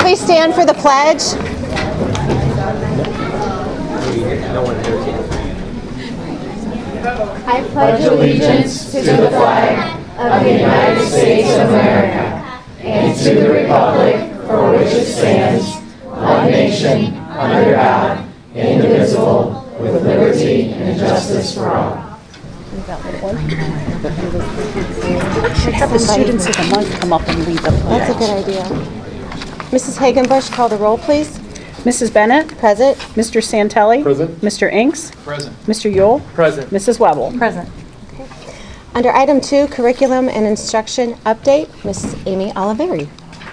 please stand for the pledge? I pledge allegiance to the flag of the United States of America and to the republic for which it stands, one nation, under God, indivisible, with liberty and justice for all. Have the students of the month come up and lead the pledge. That's a good idea. Mrs. Hagenbush, call the roll, please. Mrs. Bennett? Present. Mr. Santelli? Present. Mr. Inks? Present. Mr. Yule? Present. Mrs. Webble? Present. Under item 2, curriculum and instruction update, Ms. Amy Oliveri.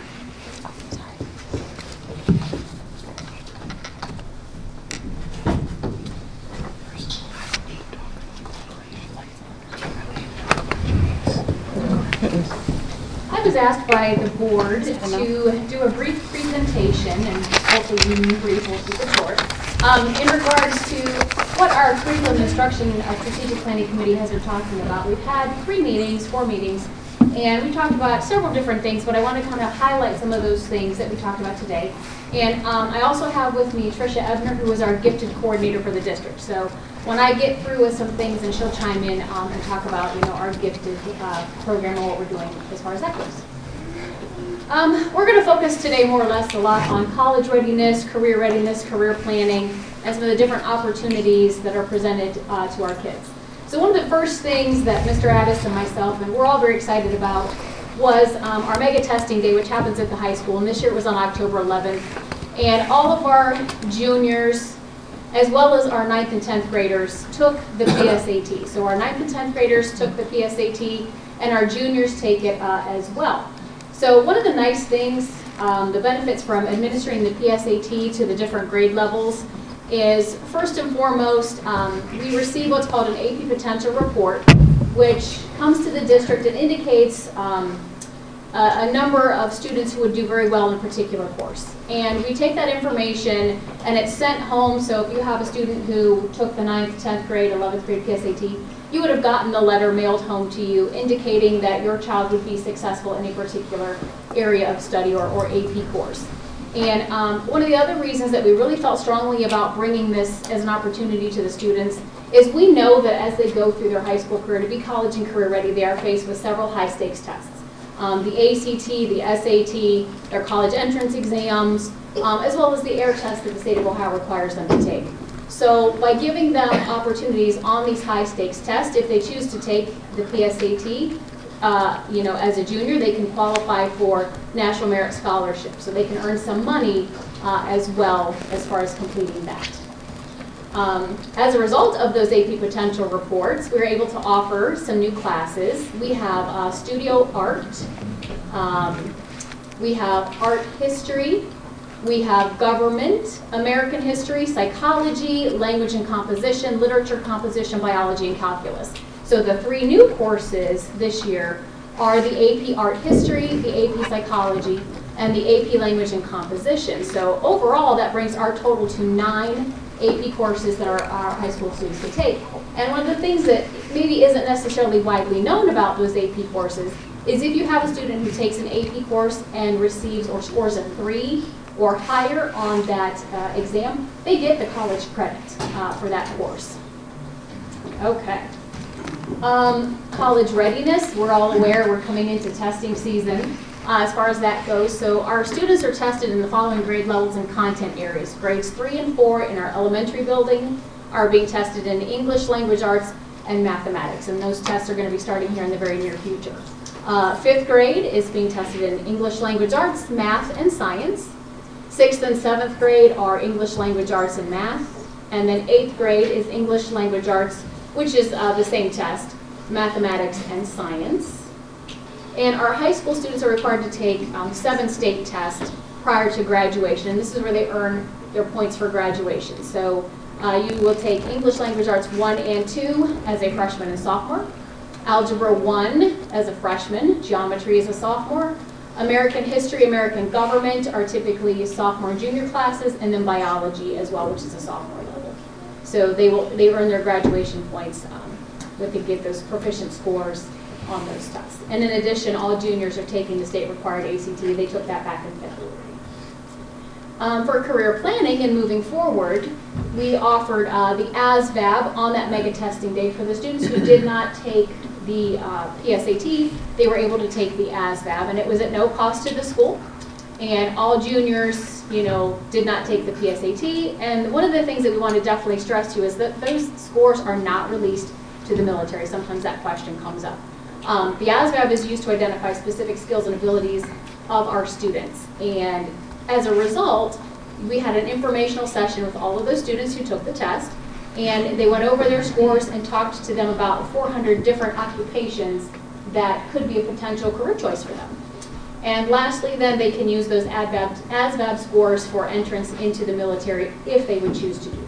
I was asked by the board to do a brief presentation, and hopefully you can brief, we'll keep it short, in regards to what our curriculum instruction strategic planning committee has been talking about. We've had 4 meetings, and we talked about several different things, but I want to kind of highlight some of those things that we talked about today. And I also have with me Tricia Ebner, who is our gifted coordinator for the district. So when I get through with some things, and she'll chime in and talk about our gifted program and what we're doing as far as that goes. We're going to focus today more or less a lot on college readiness, career planning, and some of the different opportunities that are presented to our kids. So one of the first things that Mr. Addis and myself, and we're all very excited about, was our mega testing day, which happens at the high school, and this year it was on October 11th. And all of our juniors, as well as our 9th and 10th graders, took the PSAT. So our 9th and 10th graders took the PSAT, and our juniors take it as well. So one of the nice things, the benefits from administering the PSAT to the different grade levels is, first and foremost, we receive what's called an AP Potential Report, which comes to the district and indicates a number of students who would do very well in a particular course. And we take that information and it's sent home. So if you have a student who took the 9th, 10th grade, 11th grade PSAT, you would have gotten the letter mailed home to you indicating that your child would be successful in a particular area of study or AP course. And one of the other reasons that we really felt strongly about bringing this as an opportunity to the students is we know that as they go through their high school career, to be college and career ready, they are faced with several high stakes tests. The ACT, the SAT, their college entrance exams, as well as the AIR test that the state of Ohio requires them to take. So by giving them opportunities on these high stakes tests, if they choose to take the PSAT, as a junior, they can qualify for National Merit Scholarship. So they can earn some money as well as far as completing that. As a result of those AP Potential Reports, we were able to offer some new classes. We have Studio Art, we have Art History, we have Government, American History, Psychology, Language and Composition, Literature, Composition, Biology, and Calculus. So the 3 new courses this year are the AP Art History, the AP Psychology, and the AP Language and Composition. So overall, that brings our total to 9 AP courses that our high school students can take. And one of the things that maybe isn't necessarily widely known about those AP courses is if you have a student who takes an AP course and receives or scores a 3 or higher on that exam, they get the college credit for that course. Okay. College readiness, we're all aware we're coming into testing season as far as that goes. So our students are tested in the following grade levels and content areas. Grades 3 and 4 in our elementary building are being tested in English, language arts, and mathematics. And those tests are going to be starting here in the very near future. 5th grade is being tested in English, language arts, math, and science. 6th and 7th grade are English, language arts, and math. And then 8th grade is English, language arts, which is the same test, mathematics and science. And our high school students are required to take 7 state tests prior to graduation. And this is where they earn their points for graduation. So you will take English Language Arts 1 and 2 as a freshman and sophomore, Algebra 1 as a freshman, Geometry as a sophomore, American History, American Government are typically sophomore and junior classes, and then Biology as well, which is a sophomore level. So they earn their graduation points if they get those proficient scores on those tests. And in addition, all juniors are taking the state required ACT. They took that back in February. For career planning and moving forward, we offered the ASVAB on that mega testing day for the students who did not take the PSAT. They were able to take the ASVAB, and it was at no cost to the school. And all juniors, did not take the PSAT. And one of the things that we want to definitely stress to you is that those scores are not released to the military. Sometimes that question comes up. The ASVAB is used to identify specific skills and abilities of our students. And as a result, we had an informational session with all of those students who took the test, and they went over their scores and talked to them about 400 different occupations that could be a potential career choice for them. And lastly, then, they can use those ASVAB scores for entrance into the military if they would choose to do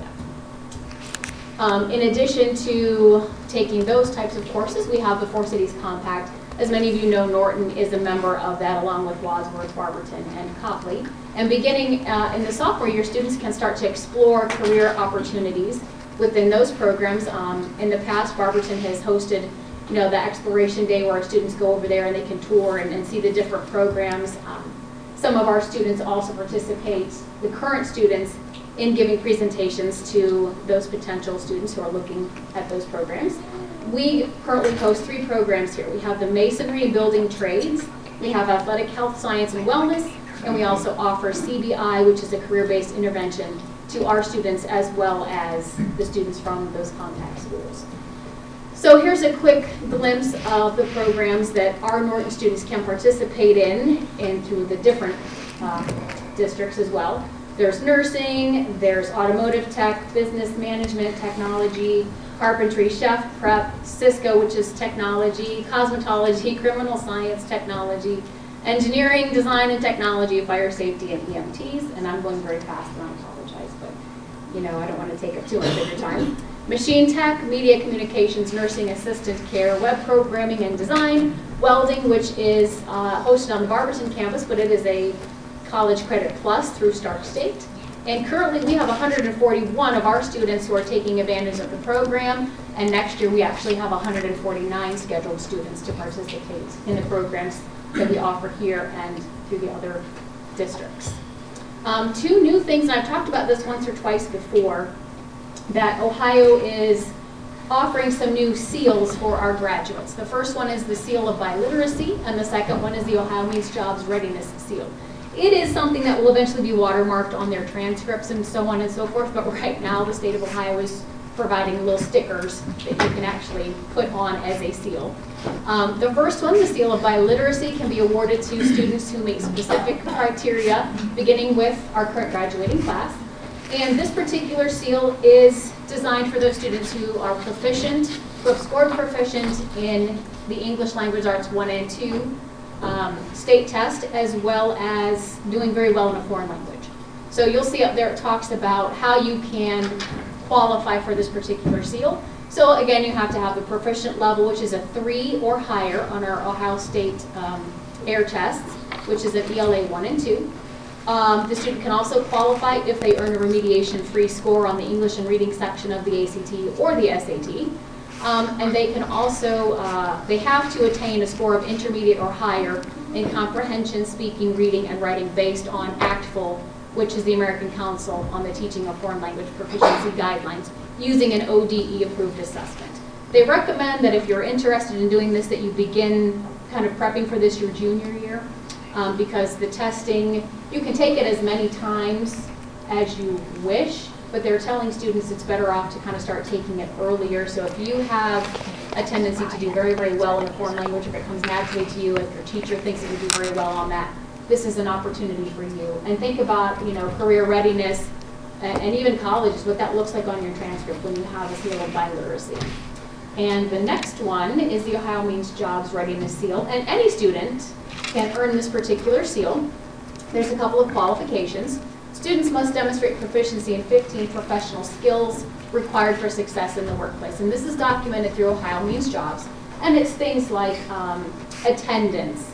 that. In addition to taking those types of courses, we have the Four Cities Compact. As many of you know, Norton is a member of that, along with Wadsworth, Barberton, and Copley. And beginning in the sophomore year, students can start to explore career opportunities within those programs. In the past, Barberton has hosted the exploration day where our students go over there and they can tour and see the different programs. Some of our students also participate, the current students, in giving presentations to those potential students who are looking at those programs. We currently host 3 programs here. We have the Masonry and Building Trades, we have Athletic Health, Science, and Wellness, and we also offer CBI, which is a career-based intervention, to our students as well as the students from those compact schools. So here's a quick glimpse of the programs that our Norton students can participate in and through the different districts as well. There's nursing, there's automotive tech, business management, technology, carpentry, chef, prep, Cisco, which is technology, cosmetology, criminal science, technology, engineering, design and technology, fire safety, and EMTs. And I'm going very fast, and I apologize, but I don't want to take up too much of your time. Machine tech, media communications, nursing assistant care, web programming and design, welding, which is hosted on the Barberton campus, but it is a college credit plus through Stark State. And currently we have 141 of our students who are taking advantage of the program, and next year we actually have 149 scheduled students to participate in the programs that we offer here and through the other districts. 2 new things, and I've talked about this once or twice before, that Ohio is offering some new seals for our graduates. The first one is the Seal of Biliteracy, and the second one is the Ohio Means Jobs Readiness Seal. It is something that will eventually be watermarked on their transcripts and so on and so forth, but right now the state of Ohio is providing little stickers that you can actually put on as a seal. The first one, the Seal of Biliteracy, can be awarded to students who meet specific criteria, beginning with our current graduating class. And this particular seal is designed for those students who are proficient, who have scored proficient in the English Language Arts 1 and 2 state test, as well as doing very well in a foreign language. So you'll see up there it talks about how you can qualify for this particular seal. So again, you have to have the proficient level, which is a 3 or higher on our Ohio State air tests, which is an ELA 1 and 2. The student can also qualify if they earn a remediation-free score on the English and reading section of the ACT or the SAT. And they can also, they have to attain a score of intermediate or higher in comprehension, speaking, reading, and writing based on ACTFL, which is the American Council on the Teaching of Foreign Language Proficiency Guidelines, using an ODE-approved assessment. They recommend that if you're interested in doing this, that you begin kind of prepping for this your junior year, because the testing, you can take it as many times as you wish, but they're telling students it's better off to kind of start taking it earlier. So if you have a tendency to do very, very well in a foreign language, if it comes naturally to you, if your teacher thinks that you do very well on that, this is an opportunity for you. And think about, career readiness and even college is what that looks like on your transcript when you have a seal of biliteracy. And the next one is the Ohio Means Jobs Readiness Seal. And any student can earn this particular seal. There's a couple of qualifications. Students must demonstrate proficiency in 15 professional skills required for success in the workplace. And this is documented through Ohio Means Jobs. And it's things like attendance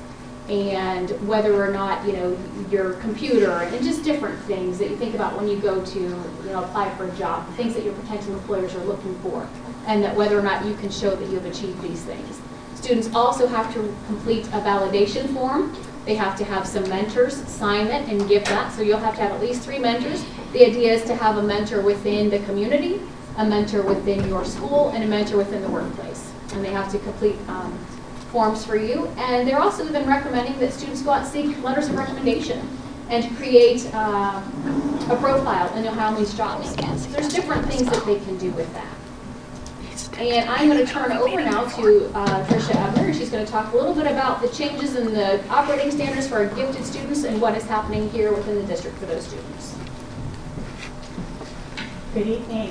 and whether or not, your computer and just different things that you think about when you go to, apply for a job, things that your potential employers are looking for, and that whether or not you can show that you've achieved these things. Students also have to complete a validation form They have to have some mentors sign it and give that, so you'll have to have at least 3 mentors. The idea is to have a mentor within the community, a mentor within your school, and a mentor within the workplace. And they have to complete forms for you. And they're also even recommending that students go out and seek letters of recommendation and create a profile in Ohio Means Jobs. There's different things that they can do with that. And I'm going to turn over now to Tricia Ebner. She's going to talk a little bit about the changes in the operating standards for our gifted students and what is happening here within the district for those students. Good evening.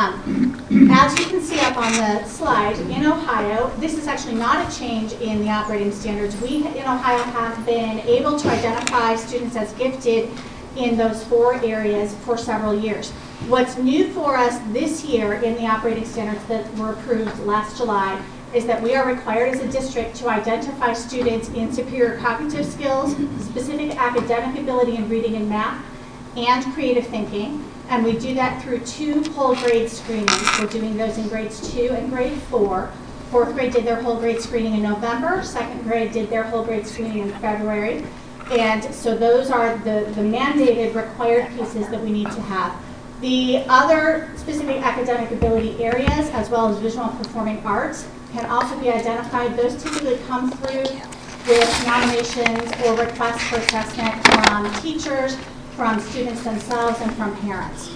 As you can see up on the slide, in Ohio, this is actually not a change in the operating standards. We in Ohio have been able to identify students as gifted in those 4 areas for several years. What's new for us this year in the operating standards that were approved last July is that we are required as a district to identify students in superior cognitive skills, specific academic ability in reading and math, and creative thinking. And we do that through 2 whole grade screenings. We're doing those in grades 2 and grade 4. 4th grade did their whole grade screening in November. 2nd grade did their whole grade screening in February. And so those are the mandated required pieces that we need to have. The other specific academic ability areas, as well as visual and performing arts, can also be identified. Those typically come through with nominations or requests for assessment from teachers, from students themselves, and from parents.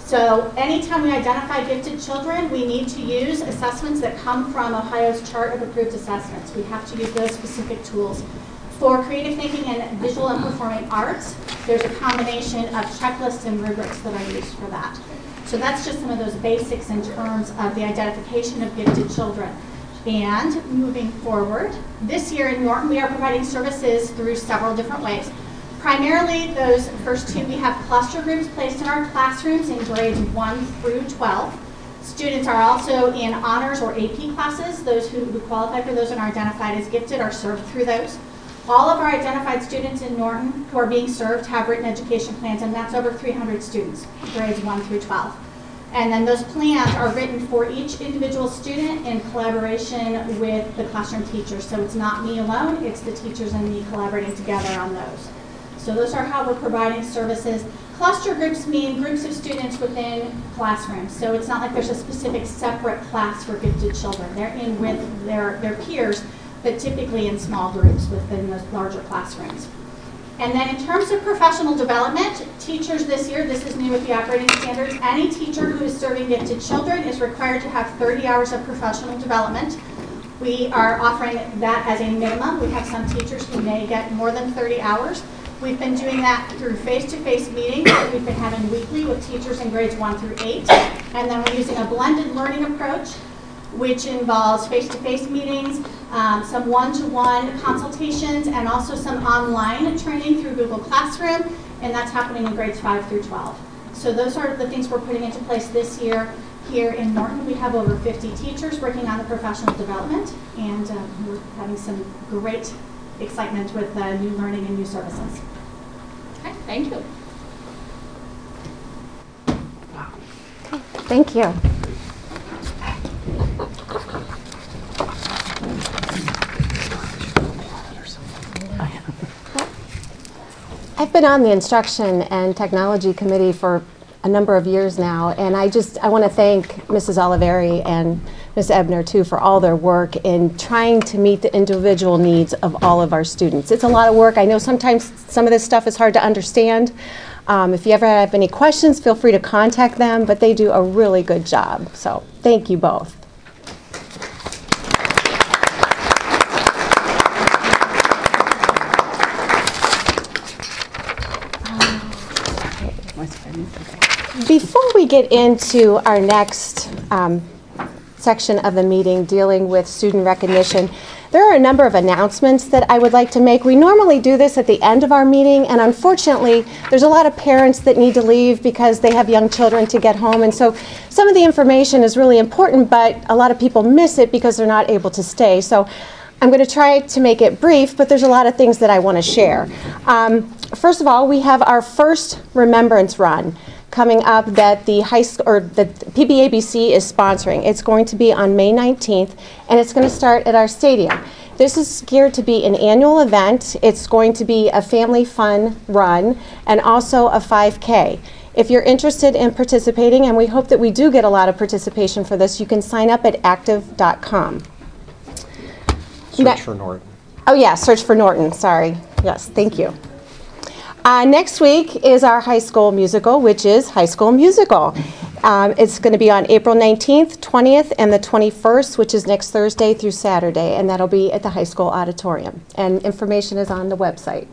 So anytime we identify gifted children, we need to use assessments that come from Ohio's chart of approved assessments. We have to use those specific tools. For creative thinking and visual and performing arts, there's a combination of checklists and rubrics that are used for that. So that's just some of those basics in terms of the identification of gifted children. And moving forward, this year in Norton, we are providing services through several different ways. Primarily, those first 2, we have cluster groups placed in our classrooms in grades 1 through 12. Students are also in honors or AP classes. Those who qualify for those and are identified as gifted are served through those. All of our identified students in Norton who are being served have written education plans, and that's over 300 students, grades 1 through 12. And then those plans are written for each individual student in collaboration with the classroom teachers. So it's not me alone, it's the teachers and me collaborating together on those. So those are how we're providing services. Cluster groups mean groups of students within classrooms. So it's not like there's a specific separate class for gifted children. They're in with their peers, but typically in small groups within those larger classrooms. And then in terms of professional development, teachers this year, this is new with the operating standards, any teacher who is serving gifted children is required to have 30 hours of professional development. We are offering that as a minimum. We have some teachers who may get more than 30 hours. We've been doing that through face-to-face meetings that we've been having weekly with teachers in grades 1 through 8. And then we're using a blended learning approach, which involves face-to-face meetings, some one-to-one consultations, and also some online training through Google Classroom, and that's happening in grades 5 through 12. So those are the things we're putting into place this year. Here in Norton, we have over 50 teachers working on the professional development, and we're having some great excitement with new learning and new services. Okay, thank you. Thank you. I've been on the Instruction and Technology Committee for a number of years now, and I want to thank Mrs. Oliveri and Ms. Ebner too for all their work in trying to meet the individual needs of all of our students. It's a lot of work. I know sometimes some of this stuff is hard to understand. If you ever have any questions, feel free to contact them, but they do a really good job. So thank you both. Before we get into our next section of the meeting dealing with student recognition, there are a number of announcements that I would like to make. We normally do this at the end of our meeting, and unfortunately, there's a lot of parents that need to leave because they have young children to get home, and so some of the information is really important, but a lot of people miss it because they're not able to stay. So I'm going to try to make it brief, but there's a lot of things that I want to share. First of all, we have our first Remembrance Run coming up that the high school or the PBABC is sponsoring. It's going to be on May 19th, and it's going to start at our stadium. This is geared to be an annual event. It's going to be a family fun run and also a 5K. If you're interested in participating, and we hope that we do get a lot of participation for this, you can sign up at active.com. Search for Norton. Oh yeah, search for Norton, sorry. Yes, thank you. Next week is our high school musical, which is High School Musical. It's going to be on April 19th, 20th, and the 21st, which is next Thursday through Saturday, and that'll be at the high school auditorium. And information is on the website.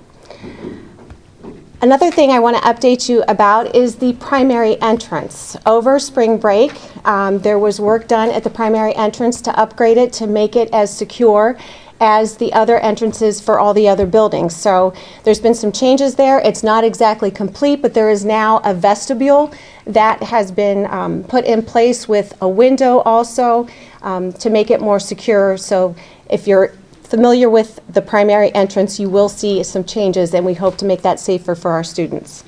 Another thing I want to update you about is the primary entrance. Over spring break, there was work done at the primary entrance to upgrade it to make it as secure as the other entrances for all the other buildings. So there's been some changes there. It's not exactly complete, but there is now a vestibule that has been put in place with a window also to make it more secure. So if you're familiar with the primary entrance, you will see some changes, and we hope to make that safer for our students.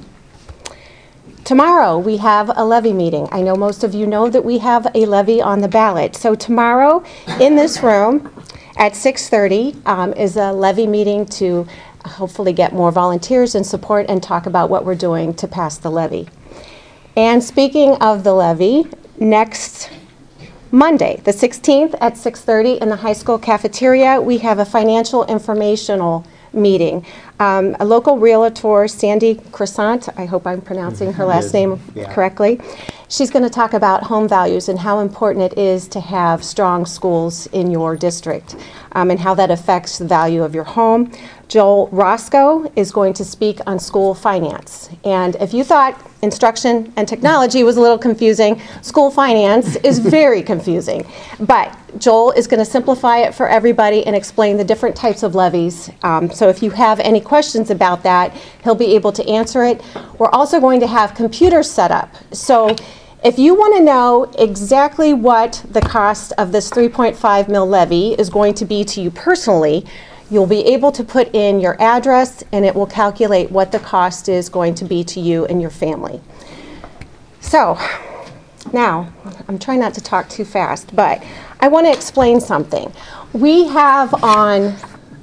Tomorrow we have a levy meeting. I know most of you know that we have a levy on the ballot. So tomorrow in this room at 6:30 is a levy meeting to hopefully get more volunteers and support and talk about what we're doing to pass the levy. And speaking of the levy, next Monday, the 16th at 6:30 in the high school cafeteria, we have a financial informational meeting. A local realtor, Sandy Crescent, I hope I'm pronouncing her last name correctly, she's going to talk about home values and how important it is to have strong schools in your district and how that affects the value of your home. Joel Roscoe is going to speak on school finance. And if you thought instruction and technology was a little confusing, school finance is very confusing. But Joel is going to simplify it for everybody and explain the different types of levies. So if you have any questions about that, he'll be able to answer it. We're also going to have computers set up. So if you want to know exactly what the cost of this 3.5 mil levy is going to be to you personally, you'll be able to put in your address and it will calculate what the cost is going to be to you and your family. So now, I'm trying not to talk too fast, but I want to explain something. We have on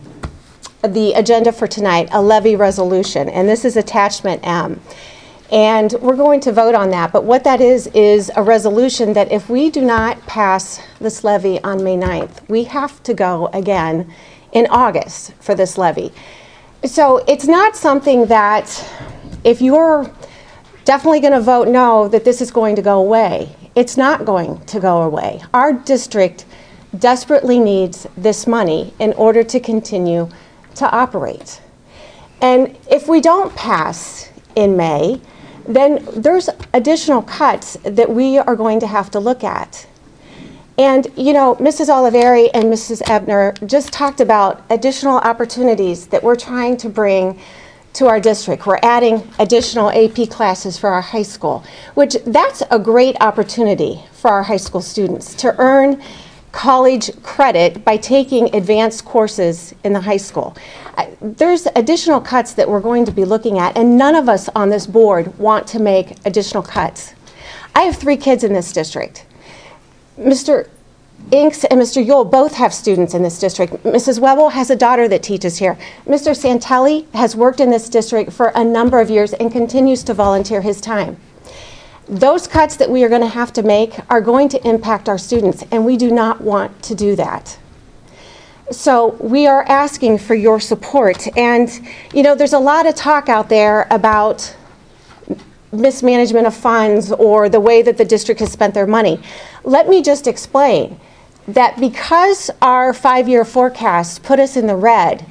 the agenda for tonight a levy resolution, and this is attachment M. And we're going to vote on that, but what that is a resolution that if we do not pass this levy on May 9th, we have to go again in August for this levy. So it's not something that if you're definitely going to vote no, that this is going to go away. It's not going to go away. Our district desperately needs this money in order to continue to operate. And if we don't pass in May, then there's additional cuts that we are going to have to look at. And you know, Mrs. Oliveri and Mrs. Ebner just talked about additional opportunities that we're trying to bring to our district. We're adding additional AP classes for our high school, which that's a great opportunity for our high school students to earn college credit by taking advanced courses in the high school. There's additional cuts that we're going to be looking at, and none of us on this board want to make additional cuts. I have 3 kids in this district. Mr. Inks and Mr. Yule both have students in this district. Mrs. Webble has a daughter that teaches here. Mr. Santelli has worked in this district for a number of years and continues to volunteer his time. Those cuts that we are going to have to make are going to impact our students, and we do not want to do that. So we are asking for your support. And you know, there's a lot of talk out there about mismanagement of funds or the way that the district has spent their money. Let me just explain that because our 5-year forecasts put us in the red,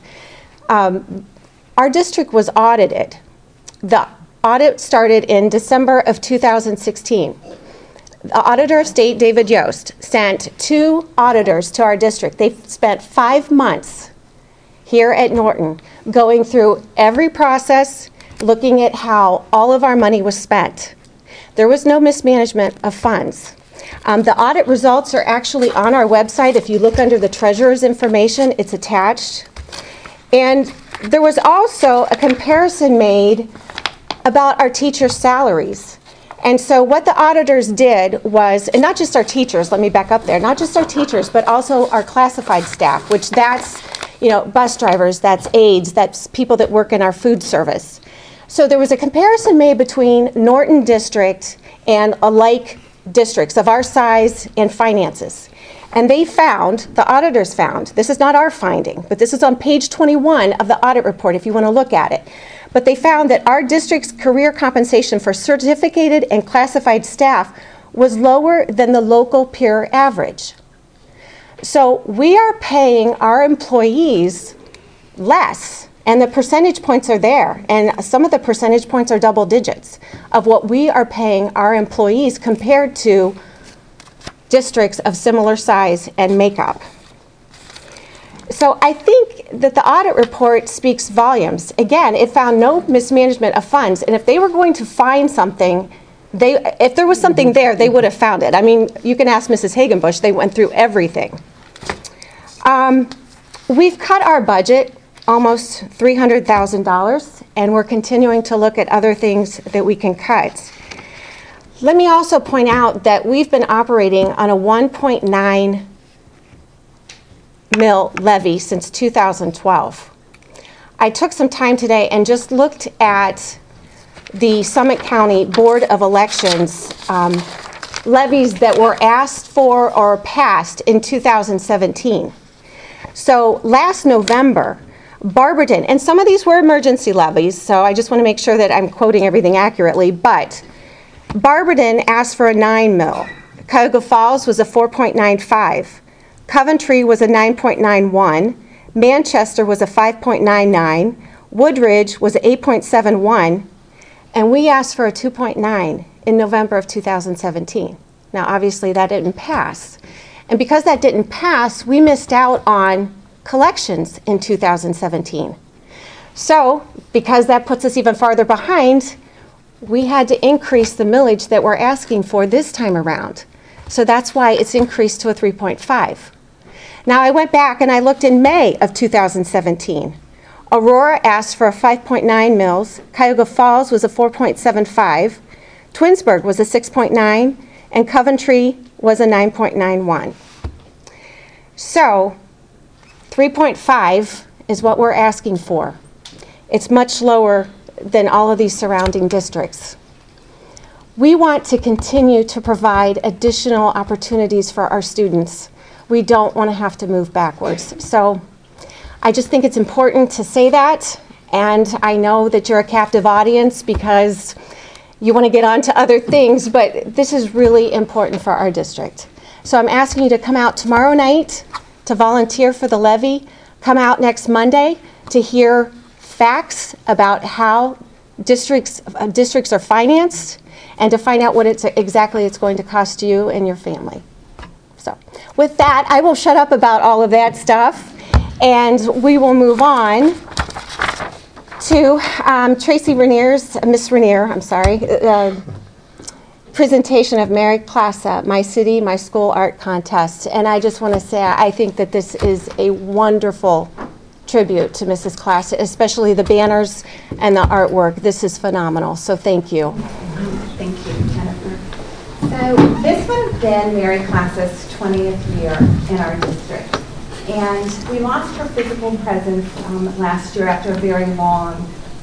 our district was audited. The audit started in December of 2016. The Auditor of State, David Yost, sent 2 auditors to our district. They spent 5 months here at Norton going through every process, looking at how all of our money was spent. There was no mismanagement of funds. The audit results are actually on our website. If you look under the treasurer's information, it's attached. And there was also a comparison made about our teachers' salaries. And so what the auditors did was, and not just our teachers, let me back up there, not just our teachers, but also our classified staff, which that's bus drivers, that's aides, that's people that work in our food service. So there was a comparison made between Norton District and alike districts of our size and finances. And they found, the auditors found, this is not our finding, but this is on page 21 of the audit report if you want to look at it. But they found that our district's career compensation for certificated and classified staff was lower than the local peer average. So we are paying our employees less, and the percentage points are there, and some of the percentage points are double digits of what we are paying our employees compared to districts of similar size and makeup. So I think that the audit report speaks volumes. Again, it found no mismanagement of funds, and if they were going to find something, if there was something there, they would have found it. I mean, you can ask Mrs. Hagenbush, they went through everything. We've cut our budget almost $300,000, and we're continuing to look at other things that we can cut. Let me also point out that we've been operating on a 1.9 mil levy since 2012. I took some time today and just looked at the Summit County Board of Elections levies that were asked for or passed in 2017. So last November, Barberton, and some of these were emergency levies, so I just want to make sure that I'm quoting everything accurately, but Barberton asked for a 9 mil. Cuyahoga Falls was a 4.95. Coventry was a 9.91. Manchester was a 5.99. Woodridge was 8.71. And we asked for a 2.9 in November of 2017. Now, obviously, that didn't pass. And because that didn't pass, we missed out on collections in 2017. So, because that puts us even farther behind, we had to increase the millage that we're asking for this time around. So that's why it's increased to a 3.5. Now, I went back and I looked in May of 2017. Aurora asked for a 5.9 mils, Cuyahoga Falls was a 4.75, Twinsburg was a 6.9, and Coventry was a 9.91. So 3.5 is what we're asking for. It's much lower than all of these surrounding districts. We want to continue to provide additional opportunities for our students. We don't want to have to move backwards. So I just think it's important to say that, and I know that you're a captive audience because you want to get on to other things, but this is really important for our district. So I'm asking you to come out tomorrow night to volunteer for the levy, come out next Monday to hear facts about how districts are financed, and to find out what exactly it's going to cost you and your family. So with that, I will shut up about all of that stuff, and we will move on to Tracy Rainier's, Miss Rainier, I'm sorry, presentation of Mary Classa, My City, My School Art Contest. And I just want to say I think that this is a wonderful tribute to Mrs. Classa, especially the banners and the artwork. This is phenomenal, so thank you. Thank you, Jennifer. So this would have been Mary Classa's 20th year in our district. And we lost her physical presence last year after a very long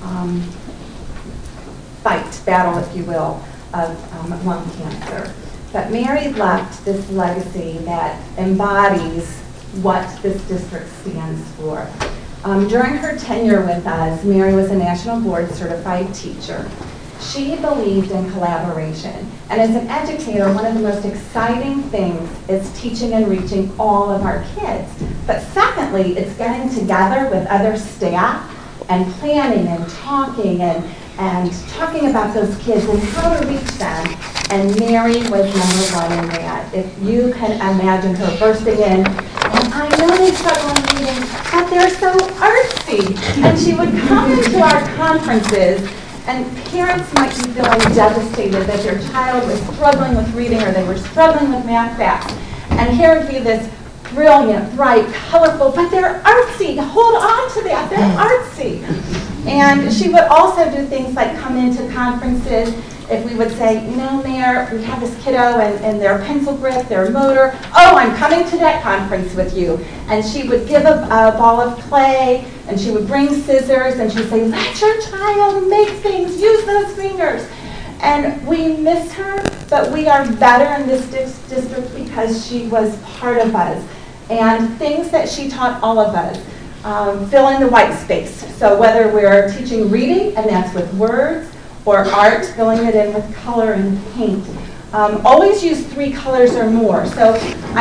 battle, if you will, of lung cancer. But Mary left this legacy that embodies what this district stands for. During her tenure with us, Mary was a national board certified teacher. She believed in collaboration. And as an educator, one of the most exciting things is teaching and reaching all of our kids. But secondly, it's getting together with other staff and planning and talking talking about those kids and how to reach them. And Mary was #1 in that. If you can imagine her bursting in, and I know they struggle in reading, but they're so artsy. And she would come into our conferences, and parents might be feeling devastated that their child was struggling with reading or they were struggling with math facts. And here would be this brilliant, bright, colorful, but they're artsy. Hold on to that. They're artsy. And she would also do things like come into conferences. If we would say, you know, Mayor, we have this kiddo and their pencil grip, their motor, oh, I'm coming to that conference with you. And she would give a ball of clay, and she would bring scissors, and she'd say, let your child make things, use those fingers. And we miss her, but we are better in this district because she was part of us. And things that she taught all of us, fill in the white space. So whether we're teaching reading, and that's with words, or art, filling it in with color and paint. Always use 3 colors or more. So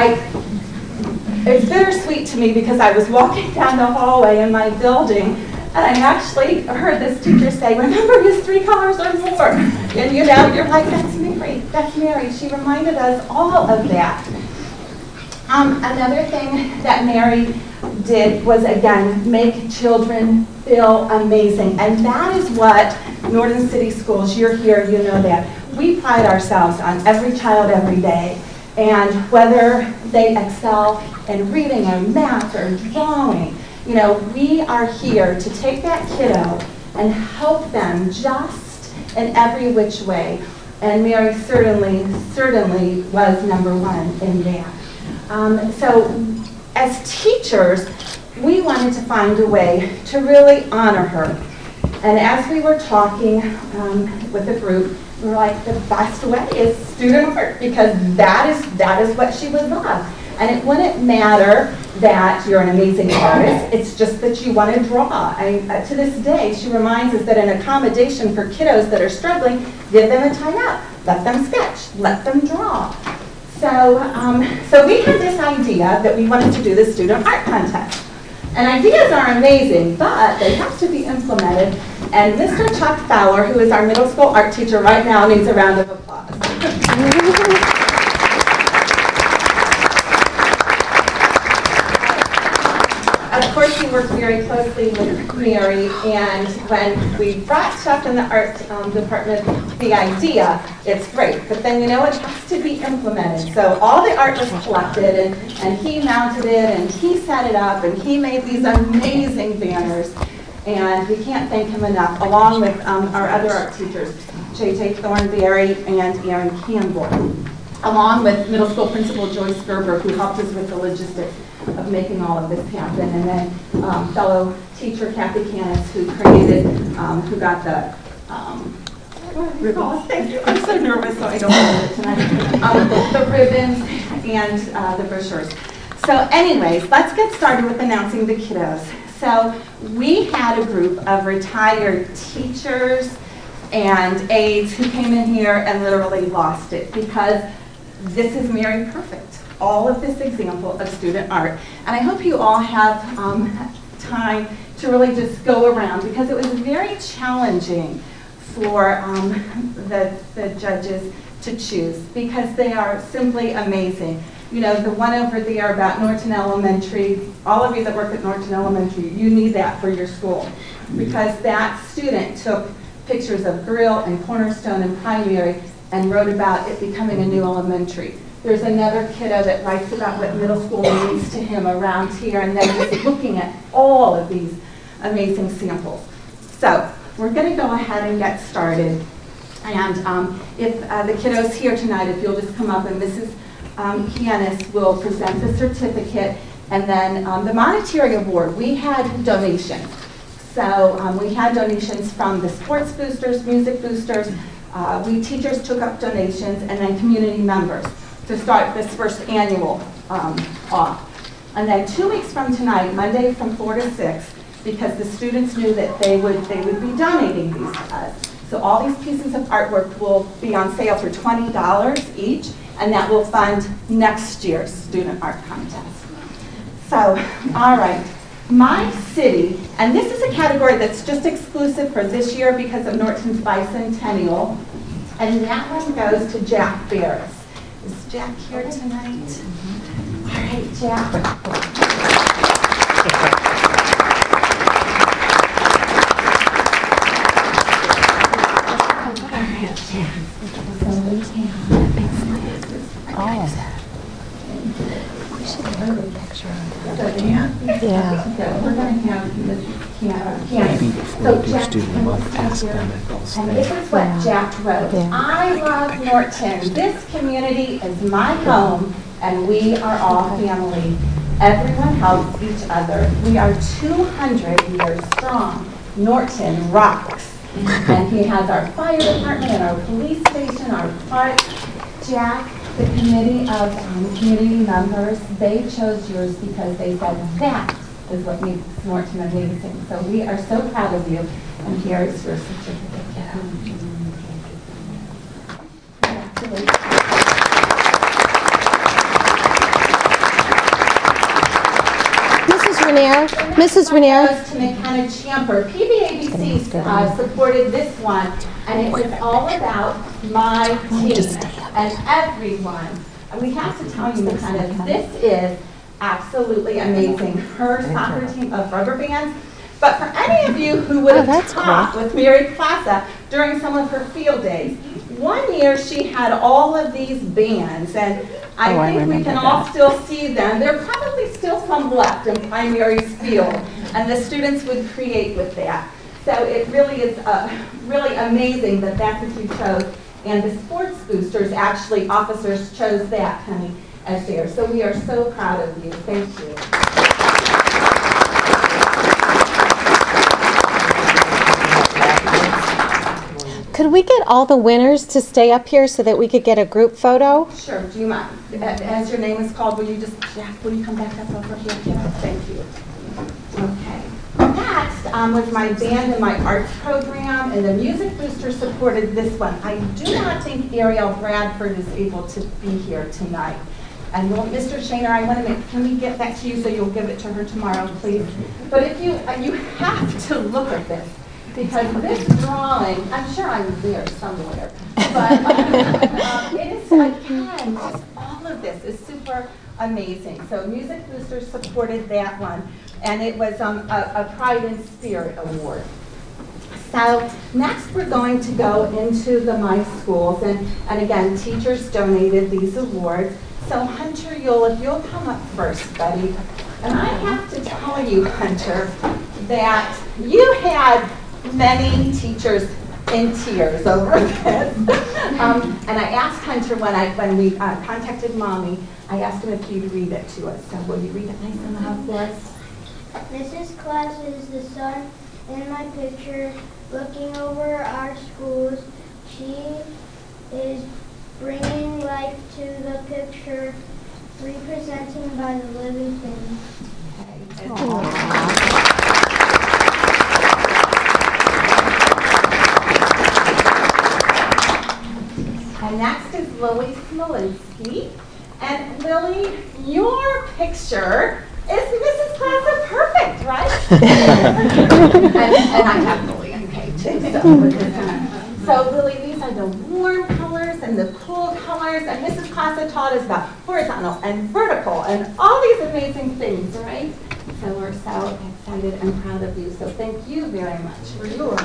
it's bittersweet to me because I was walking down the hallway in my building and I actually heard this teacher say, remember, use 3 colors or more. And you know, you're like, that's Mary, that's Mary. She reminded us all of that. Another thing that Mary did was, again, make children feel amazing. And that is what Norton City Schools, you're here, you know that. We pride ourselves on every child every day. And whether they excel in reading or math or drawing, you know, we are here to take that kiddo and help them just in every which way. And Mary certainly was #1 in that. So as teachers, we wanted to find a way to really honor her. And as we were talking with the group, we were like, the best way is student art, because that is what she would love. And it wouldn't matter that you're an amazing artist, it's just that you want to draw. To this day, she reminds us that an accommodation for kiddos that are struggling, give them a tie-up, let them sketch, let them draw. So we had this idea that we wanted to do the student art contest. And ideas are amazing, but they have to be implemented. And Mr. Chuck Fowler, who is our middle school art teacher right now, needs a round of applause. Of course, he worked very closely with Mary, and when we brought Chuck in the art department the idea, it's great. But then, you know, it has to be implemented. So all the art was collected, and he mounted it, and he set it up, and he made these amazing banners. And we can't thank him enough, along with our other art teachers, J.J. Thornberry and Aaron Campbell, along with middle school principal Joyce Gerber, who helped us with the logistics of making all of this happen, and then fellow teacher Kathy Canis, who created, who got the ribbons. Thank you. I'm so nervous, so I don't hold it tonight. The ribbons and the brochures. So anyways, let's get started with announcing the kiddos. So we had a group of retired teachers and aides who came in here and literally lost it, because this is Mary Perfect, all of this example of student art. And I hope you all have time to really just go around, because it was very challenging for the judges to choose, because they are simply amazing. You know, the one over there about Norton Elementary, all of you that work at Norton Elementary, you need that for your school, because that student took pictures of Grill and Cornerstone and Primary and wrote about it becoming a new elementary. There's another kiddo that writes about what middle school means to him around here, and then he's looking at all of these amazing samples. So we're going to go ahead and get started. And if the kiddos here tonight, if you'll just come up, and Mrs. Canis will present the certificate, and then the monetary award, we had donations. So we had donations from the sports boosters, music boosters, we teachers took up donations, and then community members to start this first annual off. And then 2 weeks from tonight, Monday from 4 to 6, because the students knew that they would be donating these to us. So all these pieces of artwork will be on sale for $20 each, and that will fund next year's student art contest. So, all right, my city, and this is a category that's just exclusive for this year because of Norton's bicentennial, and that one goes to Jack Barris. Is Jack here tonight? All right, Jack. Yeah. We're going to have the So do Jack, student can month, you ask stand them here? if they'll And stay. this is what Jack wrote. Yeah. I love Norton. This community is my home, and we are all family. Everyone helps each other. We are 200 years strong. Norton rocks. And he has our fire department and our police station, our park. Jack, the committee of community members, they chose yours because they said that is what makes Norton amazing. So we are so proud of you. And here is your certificate. Congratulations. Mrs. Renier. Goes to McKenna Champer. PBABC supported this one, and it was all about my team and everyone. And we have to tell you, McKenna, this is absolutely amazing. Her soccer team of rubber bands. But for any of you who would have taught with Mary Plaza during some of her field days, one year she had all of these bands, and I think we can all still see them. There are probably still some left in Primary's field, and the students would create with that. So it really is really amazing that that's what you chose. And the sports boosters, actually, officers chose that, Penny, as theirs. So we are so proud of you. Thank you. Could we get all the winners to stay up here so that we could get a group photo? Sure. Do you mind? As your name is called, will you just, Jack, will you come back up over here? Thank you. Okay. Next was my band and my arts program, and the Music Booster supported this one. I do not think Ariel Bradford is able to be here tonight. And Mr. Shaner, I want to can we get that to you so you'll give it to her tomorrow, please? But if you have to look at this. Because this drawing, I'm sure I'm there somewhere, but it is, again, just all of this is super amazing. So Music Boosters supported that one, and it was a Pride in Spirit Award. So next we're going to go into the My Schools, and again, teachers donated these awards. So Hunter, if you'll come up first, buddy. And I have to tell you, Hunter, that you had many teachers in tears over this. And I asked Hunter when we contacted Mommy, I asked him if he'd read it to us. So will you read it nice and loud for us? Mrs. Claus is the sun in my picture, looking over our schools. She is bringing life to the picture, representing by the living things. Okay. And next is Lily Smolinski. And Lily, your picture is Mrs. Plaza perfect, right? and I have Lily on page too. So Lily, these are the warm colors and the cool colors. And Mrs. Plaza taught us about horizontal and vertical and all these amazing things, right? So we're so excited and proud of you. So thank you very much for yours.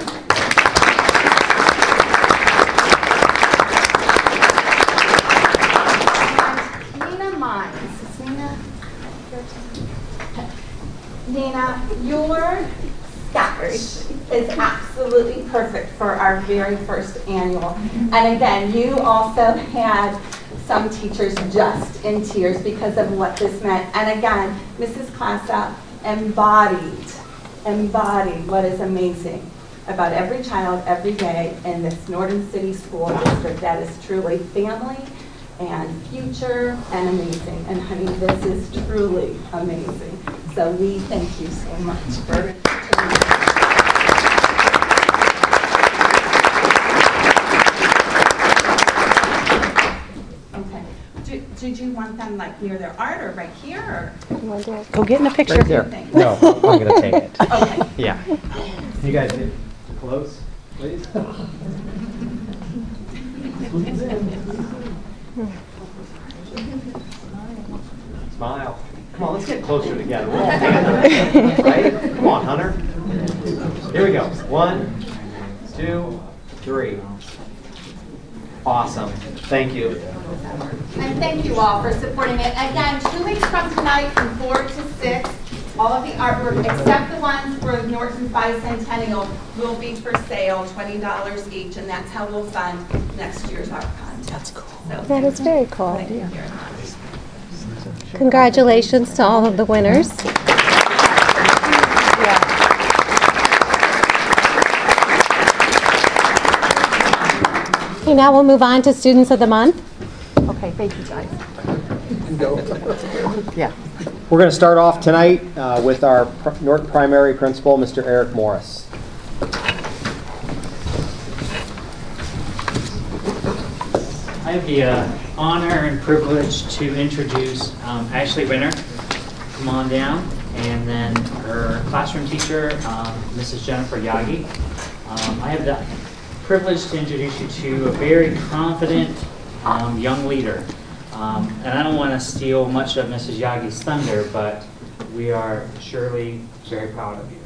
Nina, your sketch is absolutely perfect for our very first annual. And again, you also had some teachers just in tears because of what this meant. And again, Mrs. Klasa embodied what is amazing about every child every day in this Norton City School District. That is truly family and future and amazing. And honey, this is truly amazing. So we thank you so much for Okay. Did you want them like near their art or right here? Or? Go get in a picture. Right there. No, I'm going to take it. Okay. Yeah. You guys get close, please. Smile. Come on, let's get closer together. We're all together. Right? Come on, Hunter. Here we go. 1, 2, 3. Awesome. Thank you. And thank you all for supporting it. Again, 2 weeks from tonight from 4 to 6, All of the artwork, except the ones for Norton's Bicentennial, will be for sale, $20 each, and that's how we'll fund next year's art contest. That's cool. So, That is very cool. Congratulations to all of the winners. Okay, now we'll move on to Students of the Month. Okay, thank you, guys. Yeah. We're going to start off tonight with our Norton primary principal, Mr. Eric Morris. I have the honor and privilege to introduce Ashley Winter. Come on down. And then her classroom teacher, Mrs. Jennifer Yagi. I have the privilege to introduce you to a very confident young leader. And I don't want to steal much of Mrs. Yagi's thunder, but we are surely very proud of you.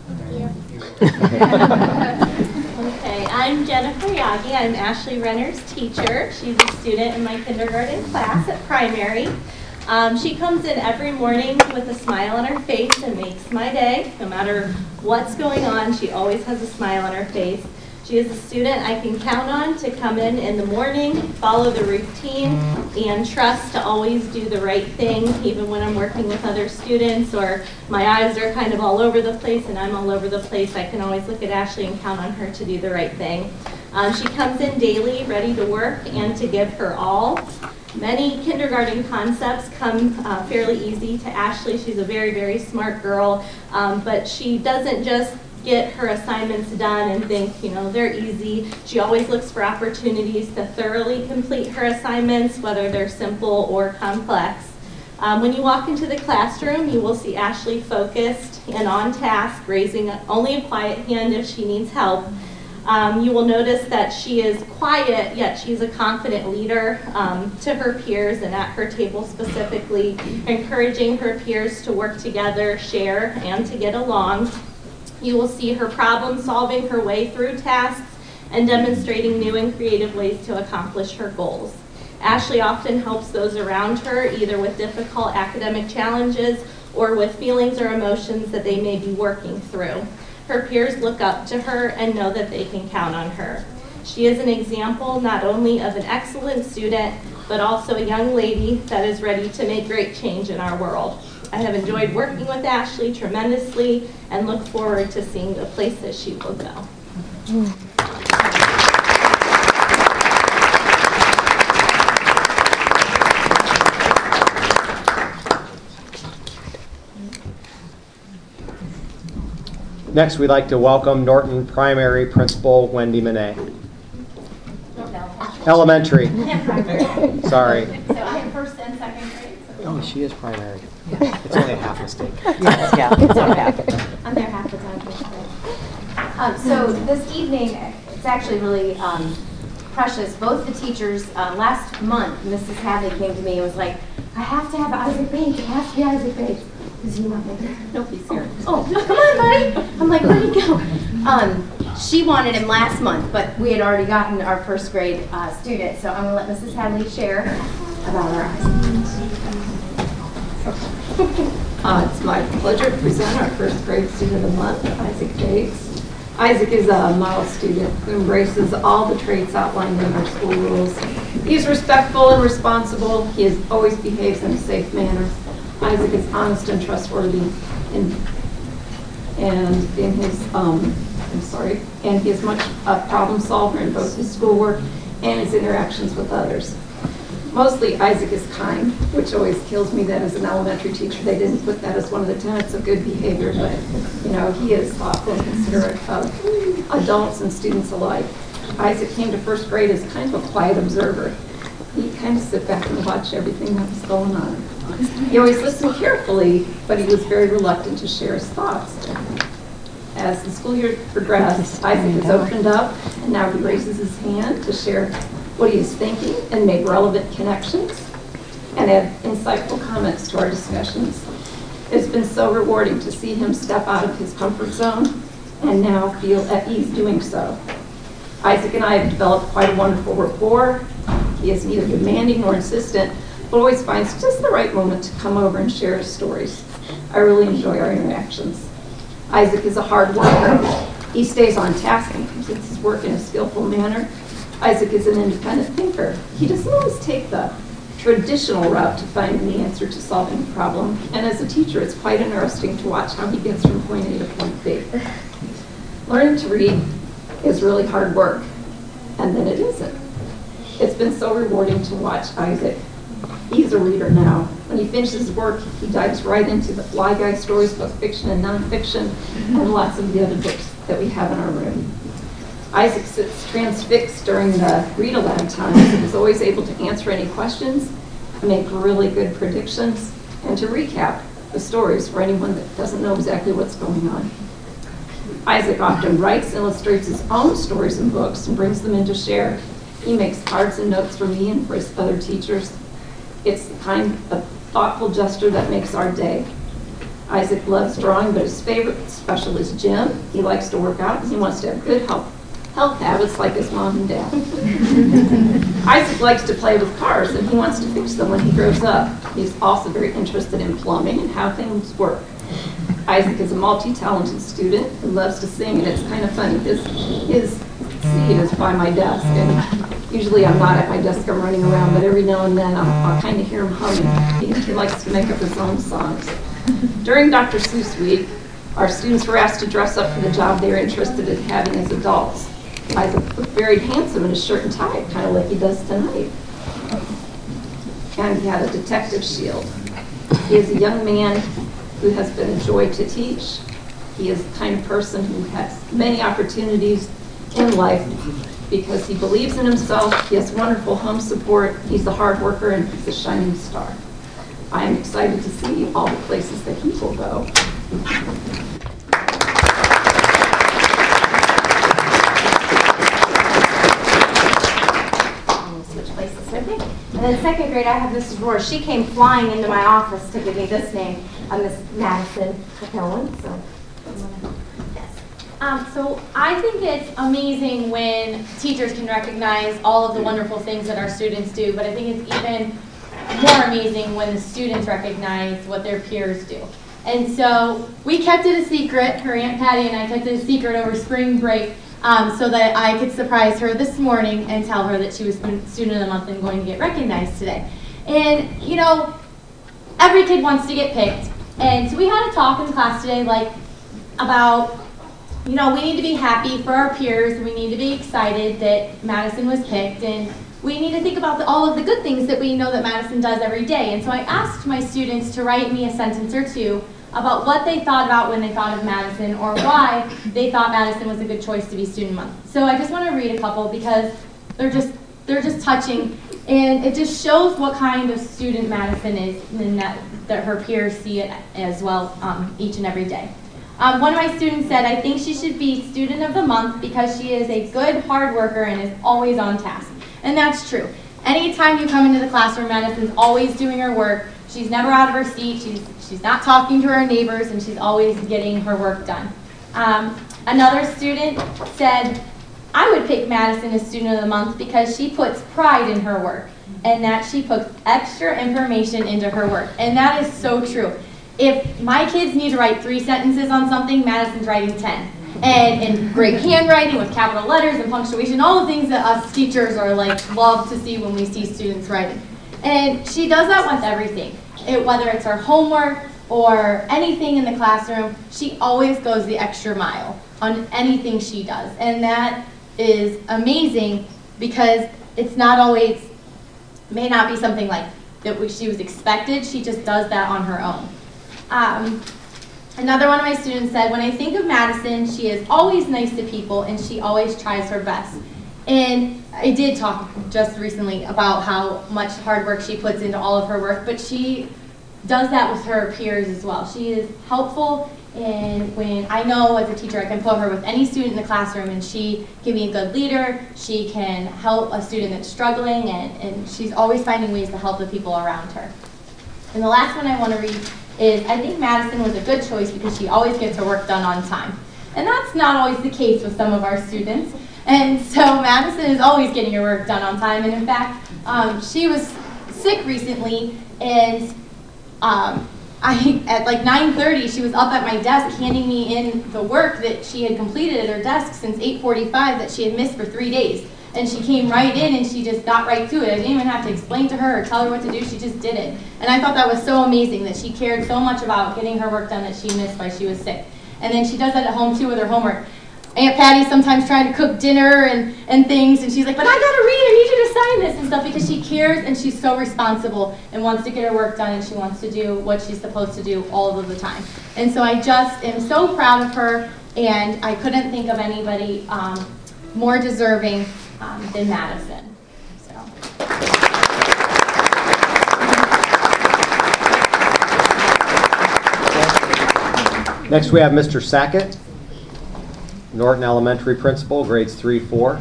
Okay, I'm Jennifer Yagi. I'm Ashley Renner's teacher. She's a student in my kindergarten class at primary. She comes in every morning with a smile on her face and makes my day. No matter what's going on, she always has a smile on her face. She is a student I can count on to come in the morning, follow the routine, and trust to always do the right thing, even when I'm working with other students or my eyes are kind of all over the place and I'm all over the place. I can always look at Ashley and count on her to do the right thing. She comes in daily, ready to work and to give her all. Many kindergarten concepts come fairly easy to Ashley. She's a very, very smart girl, but she doesn't just get her assignments done and think, they're easy. She always looks for opportunities to thoroughly complete her assignments, whether they're simple or complex. When you walk into the classroom, you will see Ashley focused and on task, raising only a quiet hand if she needs help. You will notice that she is quiet, yet she's a confident leader to her peers and at her table specifically, encouraging her peers to work together, share, and to get along. You will see her problem solving her way through tasks and demonstrating new and creative ways to accomplish her goals. Ashley often helps those around her, either with difficult academic challenges or with feelings or emotions that they may be working through. Her peers look up to her and know that they can count on her. She is an example not only of an excellent student, but also a young lady that is ready to make great change in our world. I have enjoyed working with Ashley tremendously and look forward to seeing the places she will go. Next, we'd like to welcome Norton primary principal, Wendy Monet. Elementary. Sorry. So I'm first and second grade. Oh, she is primary. It's only a half mistake. Yeah, it's not bad. I'm there half the time. So this evening, it's actually really precious. Both the teachers, last month, Mrs. Hadley came to me and was like, I have to have Isaac Bates. It has to be Isaac Bates. Is he not there? No, he's here. Oh, come on, buddy. I'm like, where'd he go? She wanted him last month, but we had already gotten our first grade student. So I'm going to let Mrs. Hadley share about our Isaac. It's my pleasure to present our first grade student of the month, Isaac Bates. Isaac is a model student who embraces all the traits outlined in our school rules. He's respectful and responsible. He always behaves in a safe manner. Isaac is honest and trustworthy, and he is much a problem solver in both his schoolwork and his interactions with others. Mostly, Isaac is kind, which always kills me that as an elementary teacher they didn't put that as one of the tenets of good behavior, but he is thoughtful and considerate of adults and students alike. Isaac came to first grade as kind of a quiet observer. He kind of sit back and watch everything that was going on. He always listened carefully, but he was very reluctant to share his thoughts. As the school year progressed, Isaac has opened up, and now he raises his hand to share what he is thinking and make relevant connections and add insightful comments to our discussions. It's been so rewarding to see him step out of his comfort zone and now feel at ease doing so. Isaac and I have developed quite a wonderful rapport. He is neither demanding nor insistent, but always finds just the right moment to come over and share his stories. I really enjoy our interactions. Isaac is a hard worker. He stays on task and completes his work in a skillful manner. Isaac is an independent thinker. He doesn't always take the traditional route to finding the answer to solving a problem, and as a teacher, it's quite interesting to watch how he gets from point A to point B. Learning to read is really hard work, and then it isn't. It's been so rewarding to watch Isaac. He's a reader now. When he finishes work, he dives right into the Fly Guy stories, both fiction and nonfiction, and lots of the other books that we have in our room. Isaac sits transfixed during the read-aloud times and is always able to answer any questions, make really good predictions, and to recap the stories for anyone that doesn't know exactly what's going on. Isaac often writes and illustrates his own stories and books and brings them in to share. He makes cards and notes for me and for his other teachers. It's the kind of thoughtful gesture that makes our day. Isaac loves drawing, but his favorite special is gym. He likes to work out because he wants to have good health habits like his mom and dad. Isaac likes to play with cars, and he wants to fix them when he grows up. He's also very interested in plumbing and how things work. Isaac is a multi-talented student who loves to sing, and it's kind of funny. His seat is by my desk, and usually I'm not at my desk, I'm running around, but every now and then I'll kind of hear him humming. He likes to make up his own songs. During Dr. Seuss Week, our students were asked to dress up for the job they were interested in having as adults. Isaac looked very handsome in his shirt and tie, kind of like he does tonight. And he had a detective shield. He is a young man who has been a joy to teach. He is the kind of person who has many opportunities in life because he believes in himself, he has wonderful home support, he's a hard worker, and he's a shining star. I am excited to see all the places that he will go. And then second grade, I have Mrs. Rohr. She came flying into my office to give me this name, Miss Madison McKellen. So I think it's amazing when teachers can recognize all of the wonderful things that our students do, but I think it's even more amazing when the students recognize what their peers do. And so we kept it a secret, her Aunt Patty and I kept it a secret over spring break so that I could surprise her this morning and tell her that she was Student of the Month and going to get recognized today. And, you know, every kid wants to get picked. And so we had a talk in class today, like, about, you know, we need to be happy for our peers. We need to be excited that Madison was picked. And we need to think about all of the good things that we know that Madison does every day. And so I asked my students to write me a sentence or two about what they thought about when they thought of Madison or why they thought Madison was a good choice to be Student Month. So I just want to read a couple because they're just touching, and it just shows what kind of student Madison is, and that her peers see it as well each and every day. One of my students said, I think she should be Student of the Month because she is a good hard worker and is always on task. And that's true. Anytime you come into the classroom, Madison's always doing her work. She's never out of her seat. She's not talking to her neighbors, and she's always getting her work done. Another student said, I would pick Madison as Student of the Month because she puts pride in her work and that she puts extra information into her work. And that is so true. If my kids need to write 3 sentences on something, Madison's writing 10. And in great handwriting with capital letters and punctuation, all the things that us teachers are love to see when we see students writing. And she does that with everything. Whether it's her homework or anything in the classroom, she always goes the extra mile on anything she does. And that is amazing because it's not always, may not be something like that she was expected. She just does that on her own. Another one of my students said, when I think of Madison, she is always nice to people and she always tries her best. And I did talk just recently about how much hard work she puts into all of her work, but she does that with her peers as well. She is helpful, and when I know as a teacher I can put her with any student in the classroom and she can be a good leader, she can help a student that's struggling, and she's always finding ways to help the people around her. And the last one I want to read is, I think Madison was a good choice because she always gets her work done on time. And that's not always the case with some of our students. And so Madison is always getting her work done on time. And in fact, she was sick recently, and at like 9:30, she was up at my desk handing me in the work that she had completed at her desk since 8:45 that she had missed for 3 days. And she came right in and she just got right to it. I didn't even have to explain to her or tell her what to do. She just did it. And I thought that was so amazing that she cared so much about getting her work done that she missed while she was sick. And then she does that at home too with her homework. Aunt Patty's sometimes trying to cook dinner and things, and she's like, but I gotta read, I need you to sign this and stuff, because she cares and she's so responsible and wants to get her work done and she wants to do what she's supposed to do all of the time. And so I just am so proud of her, and I couldn't think of anybody more deserving than Madison. So. Next we have Mr. Sackett, Norton Elementary Principal, grades 3-4.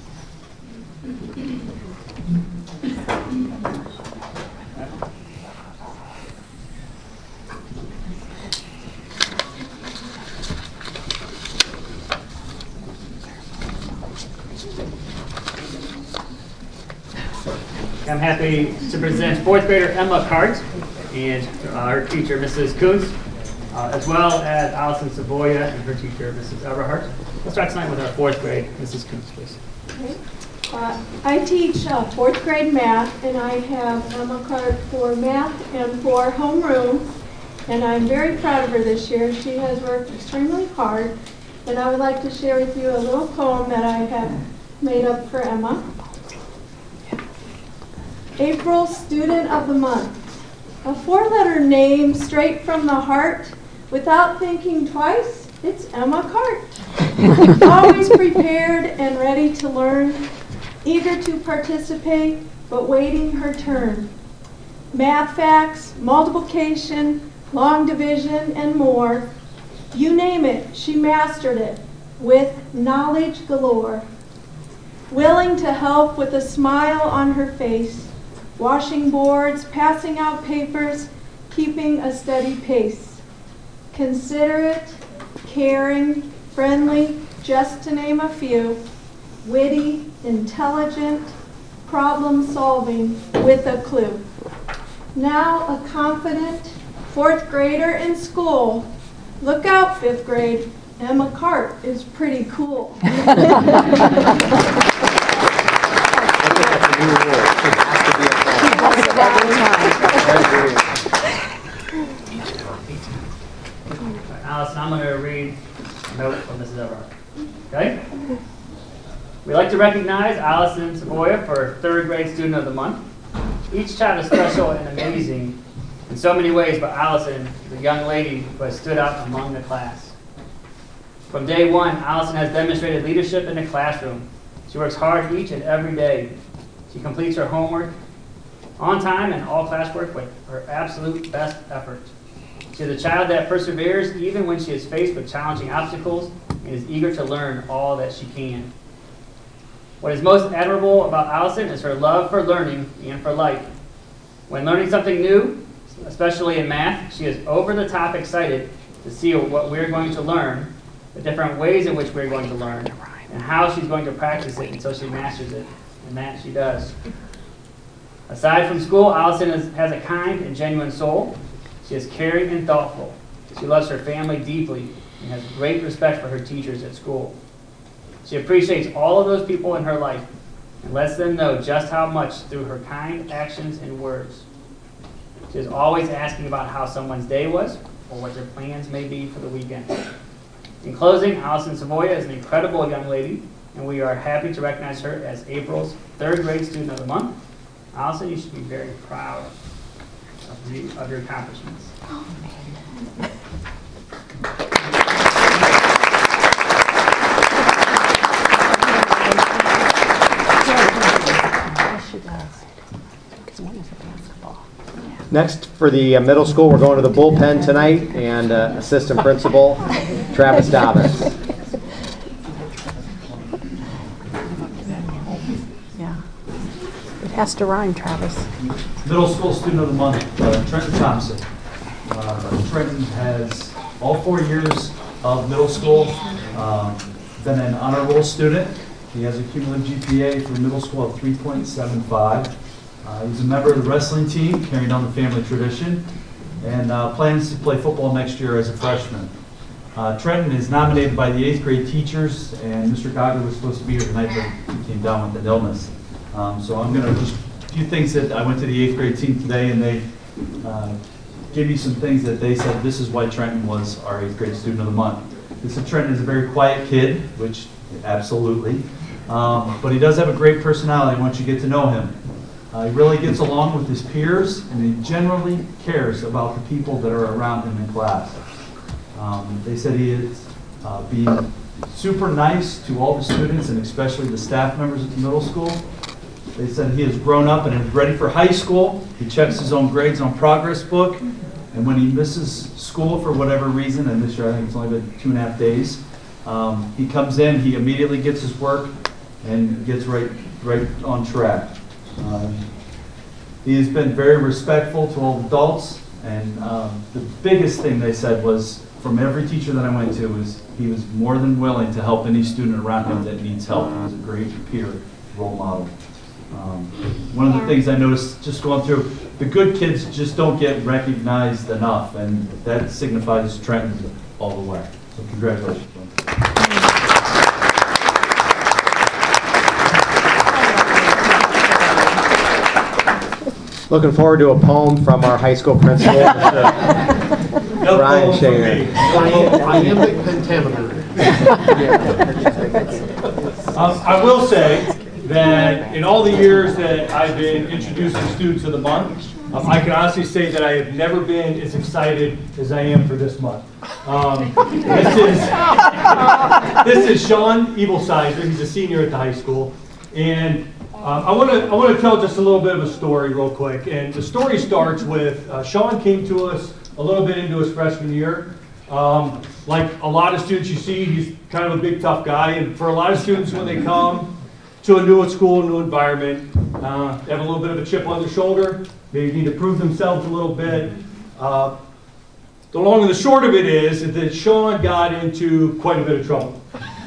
I'm happy to present fourth grader Emma Cart and her teacher, Mrs. Kuntz, as well as Allison Savoya and her teacher, Mrs. Everhart. Let's start tonight with our fourth grade, Mrs. Kuntz, please. Okay. I teach fourth grade math, and I have Emma Cart for math and for homeroom, and I'm very proud of her this year. She has worked extremely hard, and I would like to share with you a little poem that I have made up for Emma. April Student of the Month. A four-letter name straight from the heart. Without thinking twice, it's Emma Cart. Always prepared and ready to learn, eager to participate, but waiting her turn. Math facts, multiplication, long division, and more. You name it, she mastered it with knowledge galore. Willing to help with a smile on her face, washing boards, passing out papers, keeping a steady pace. Considerate, caring, friendly, just to name a few. Witty, intelligent, problem-solving with a clue. Now a confident fourth grader in school. Look out, fifth grade, Emma Cart is pretty cool. Allison, I'm going to read a note from Mrs. Everhart. Okay? We'd like to recognize Allison Savoya for third grade Student of the Month. Each child is special and amazing in so many ways, but Allison is a young lady who has stood out among the class. From day one, Allison has demonstrated leadership in the classroom. She works hard each and every day. She completes her homework on time and all classwork with her absolute best effort. She is a child that perseveres even when she is faced with challenging obstacles and is eager to learn all that she can. What is most admirable about Allison is her love for learning and for life. When learning something new, especially in math, she is over the top excited to see what we're going to learn, the different ways in which we're going to learn, and how she's going to practice it until she masters it. And that she does. Aside from school, Allison has a kind and genuine soul. She is caring and thoughtful. She loves her family deeply and has great respect for her teachers at school. She appreciates all of those people in her life and lets them know just how much through her kind actions and words. She is always asking about how someone's day was or what their plans may be for the weekend. In closing, Allison Savoya is an incredible young lady, and we are happy to recognize her as April's third grade Student of the Month. Allison, you should be very proud of your accomplishments. Next, for the middle school, we're going to the bullpen tonight, and Assistant Principal Travis Dobbins. Yeah. It has to rhyme, Travis. Middle School Student of the Month, Trenton Thompson. Trenton has all 4 years of middle school, been an honor roll student. He has a cumulative GPA for middle school of 3.75. He's a member of the wrestling team, carrying on the family tradition. and plans to play football next year as a freshman. Trenton is nominated by the 8th grade teachers, and Mr. Gaga was supposed to be here tonight, but he came down with an illness. So I'm going to just a few things that I went to the 8th grade team today, and they gave me some things that they said this is why Trenton was our 8th grade student of the month. They said Trenton is a very quiet kid, which absolutely, but he does have a great personality once you get to know him. He really gets along with his peers, and he generally cares about the people that are around him in class. They said he is being super nice to all the students and especially the staff members at the middle school. They said he has grown up and is ready for high school. He checks his own grades on Progress Book, and when he misses school for whatever reason, and this year I think it's only been 2.5 days, he comes in, he immediately gets his work and gets right on track. He has been very respectful to all adults, and the biggest thing they said was, from every teacher that I went to, was he was more than willing to help any student around him that needs help. He was a great peer role model. One of the things I noticed just going through, the good kids just don't get recognized enough, and that signifies Trenton all the way. So congratulations. Looking forward to a poem from our high school principal, Brian Shayer. Iambic pentameter. I will say that in all the years that I've been introducing students of the month, I can honestly say that I have never been as excited as I am for this month. This is Sean Evilsizer. He's a senior at the high school, and I want to tell just a little bit of a story real quick. And the story starts with Sean came to us a little bit into his freshman year. Like a lot of students you see, he's kind of a big, tough guy. And for a lot of students, when they come to a new school, new environment, they have a little bit of a chip on their shoulder. They need to prove themselves a little bit. The long and the short of it is that Sean got into quite a bit of trouble.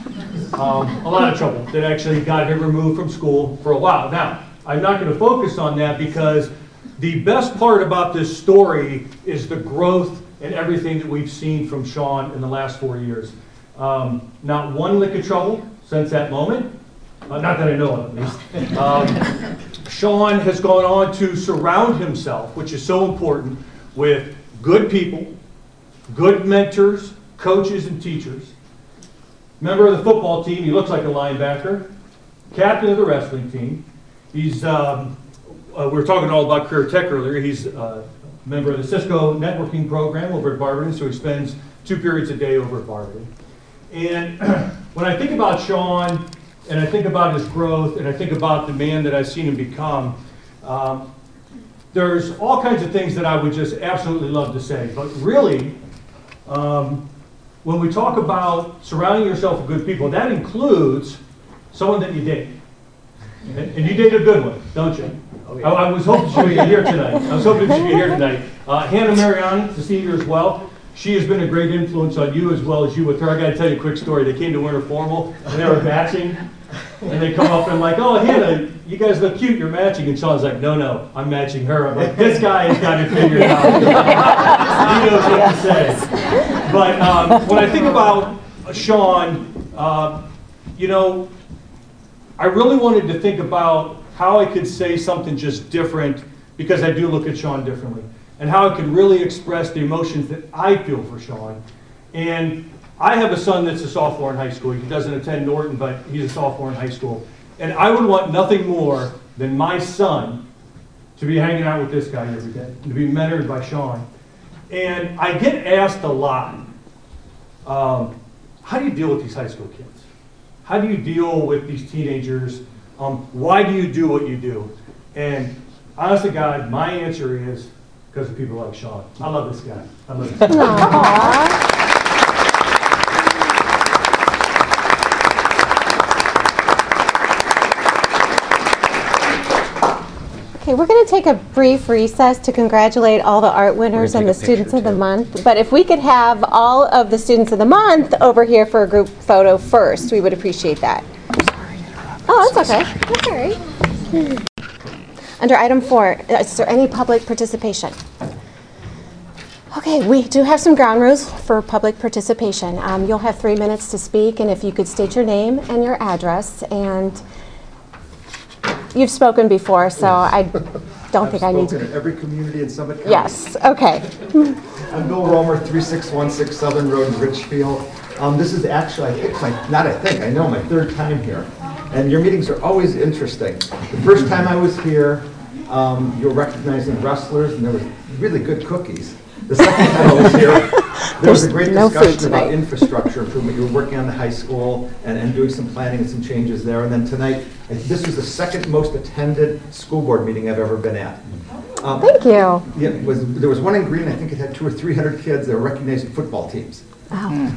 A lot of trouble that actually got him removed from school for a while. Now, I'm not going to focus on that because the best part about this story is the growth and everything that we've seen from Sean in the last 4 years. Not one lick of trouble since that moment. Not that I know of, at least. Sean has gone on to surround himself, which is so important, with good people, good mentors, coaches, and teachers. Member of the football team, he looks like a linebacker. Captain of the wrestling team. He's, we were talking all about career tech earlier. He's a member of the Cisco networking program over at Barberton, so he spends 2 periods a day over at Barberton. And when I think about Sean, and I think about his growth, and I think about the man that I've seen him become, there's all kinds of things that I would just absolutely love to say. But really, when we talk about surrounding yourself with good people, that includes someone that you date. And you date a good one, don't you? Oh, yeah. I was hoping she'd be here tonight. Hannah Mariani, the senior as well. She has been a great influence on you as well as you with her. I got to tell you a quick story. They came to winter formal, and they were matching. And they come up and I'm like, oh, Hannah, you guys look cute, you're matching. And Sean's like, no, I'm matching her. I'm like, this guy has got it figured out. He knows what to say. But when I think about Sean, I really wanted to think about how I could say something just different, because I do look at Sean differently, and how I could really express the emotions that I feel for Sean. And I have a son that's a sophomore in high school. He doesn't attend Norton, but he's a sophomore in high school. And I would want nothing more than my son to be hanging out with this guy every day, to be mentored by Sean. And I get asked a lot, how do you deal with these high school kids? How do you deal with these teenagers? Why do you do what you do? And honest to God, my answer is because of people like Sean. I love this guy. I love this guy. Okay, we're going to take a brief recess to congratulate all the art winners and the students of the month. But if we could have all of the students of the month over here for a group photo first, we would appreciate that. Oh, that's okay. That's all right. Under item 4, is there any public participation? Okay, we do have some ground rules for public participation. You'll have 3 minutes to speak, and if you could state your name and your address. And you've spoken before, so I don't think I need to. I've spoken in every community in Summit County. Yes, okay. I'm Bill Romer, 3616 Southern Road in Richfield. This is actually, I know my third time here. And your meetings are always interesting. The first time I was here, you were recognizing wrestlers, and there was really good cookies. The second time I was here, there was a great discussion about infrastructure improvement. You were working on the high school and doing some planning and some changes there. And then tonight, this was the second most attended school board meeting I've ever been at. Thank you. Yeah, there was one in Green, I think it had 200 or 300 kids that were recognizing football teams. Wow.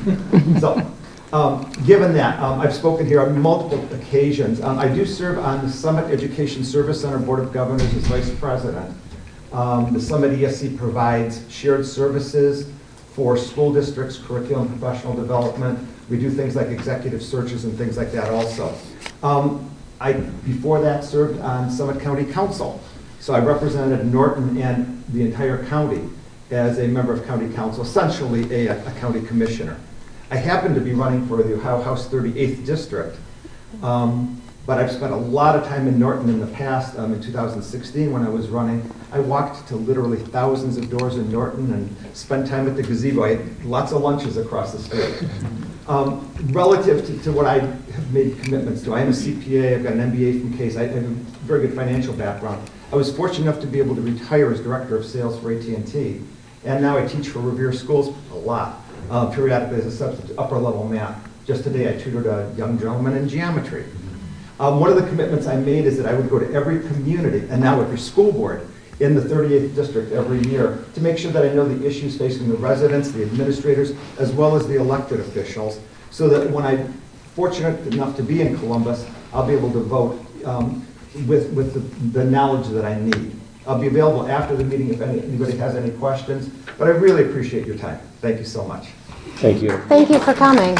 So, given that, I've spoken here on multiple occasions. I do serve on the Summit Education Service Center Board of Governors as Vice President. The Summit ESC provides shared services for school districts, curriculum, professional development. We do things like executive searches and things like that also. I, before that, served on Summit County Council. So I represented Norton and the entire county as a member of county council, essentially a county commissioner. I happen to be running for the Ohio House 38th District, but I've spent a lot of time in Norton in the past. In 2016, when I was running, I walked to literally thousands of doors in Norton and spent time at the gazebo. I had lots of lunches across the state. Relative to what I have made commitments to, I am a CPA, I've got an MBA from Case, I have a very good financial background. I was fortunate enough to be able to retire as Director of Sales for AT&T, and now I teach for Revere Schools a lot, periodically as a substitute, upper level math. Just today I tutored a young gentleman in geometry. One of the commitments I made is that I would go to every community, and now every school board, in the 38th district every year to make sure that I know the issues facing the residents, the administrators, as well as the elected officials, so that when I'm fortunate enough to be in Columbus, I'll be able to vote with the knowledge that I need. I'll be available after the meeting if anybody has any questions, but I really appreciate your time. Thank you so much. Thank you. Thank you for coming.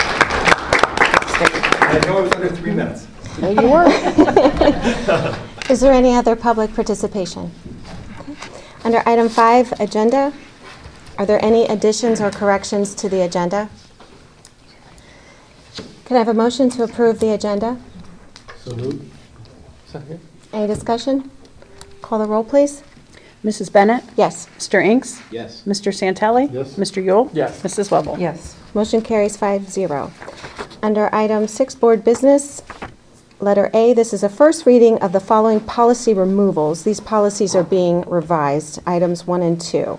I know I was under 3 minutes. There you were. Is there any other public participation? Okay. Under item 5, agenda, are there any additions or corrections to the agenda? Can I have a motion to approve the agenda? So moved. Second. Any discussion? Call the roll, please. Mrs. Bennett? Yes. Mr. Inks? Yes. Mr. Santelli? Yes. Mr. Yule? Yes. Mrs. Webble? Yes. Motion carries 5-0. Under item 6, board business, letter A, this is a first reading of the following policy removals. These policies are being revised, items 1 and 2.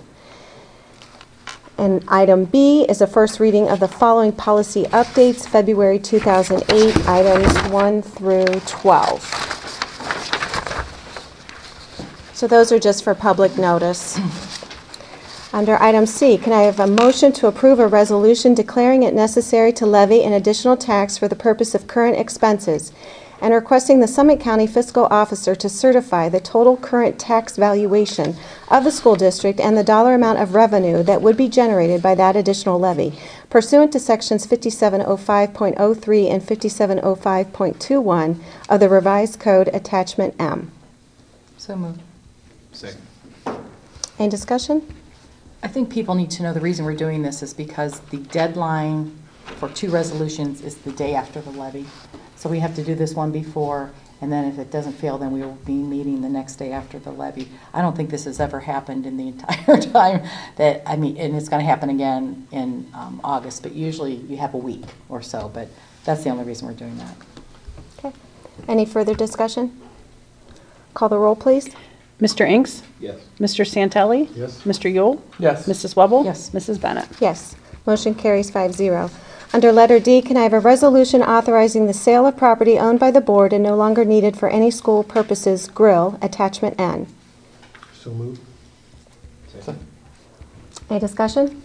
And item B is a first reading of the following policy updates, February 2008, items 1 through 12. So those are just for public notice. Under item C, can I have a motion to approve a resolution declaring it necessary to levy an additional tax for the purpose of current expenses and requesting the Summit County Fiscal Officer to certify the total current tax valuation of the school district and the dollar amount of revenue that would be generated by that additional levy, pursuant to sections 5705.03 and 5705.21 of the revised code attachment M. So moved. Second. Any discussion? I think people need to know the reason we're doing this is because the deadline for 2 resolutions is the day after the levy. So we have to do this one before, and then if it doesn't fail, then we will be meeting the next day after the levy. I don't think this has ever happened in the entire time and it's going to happen again in August, but usually you have a week or so, but that's the only reason we're doing that. Okay. Any further discussion? Call the roll, please. Mr. Inks? Yes. Mr. Santelli? Yes. Mr. Yule? Yes. Mrs. Webble? Yes. Mrs. Bennett? Yes. Motion carries 5-0. Under letter D, can I have a resolution authorizing the sale of property owned by the board and no longer needed for any school purposes, grill, attachment N? So moved. Second. Any discussion?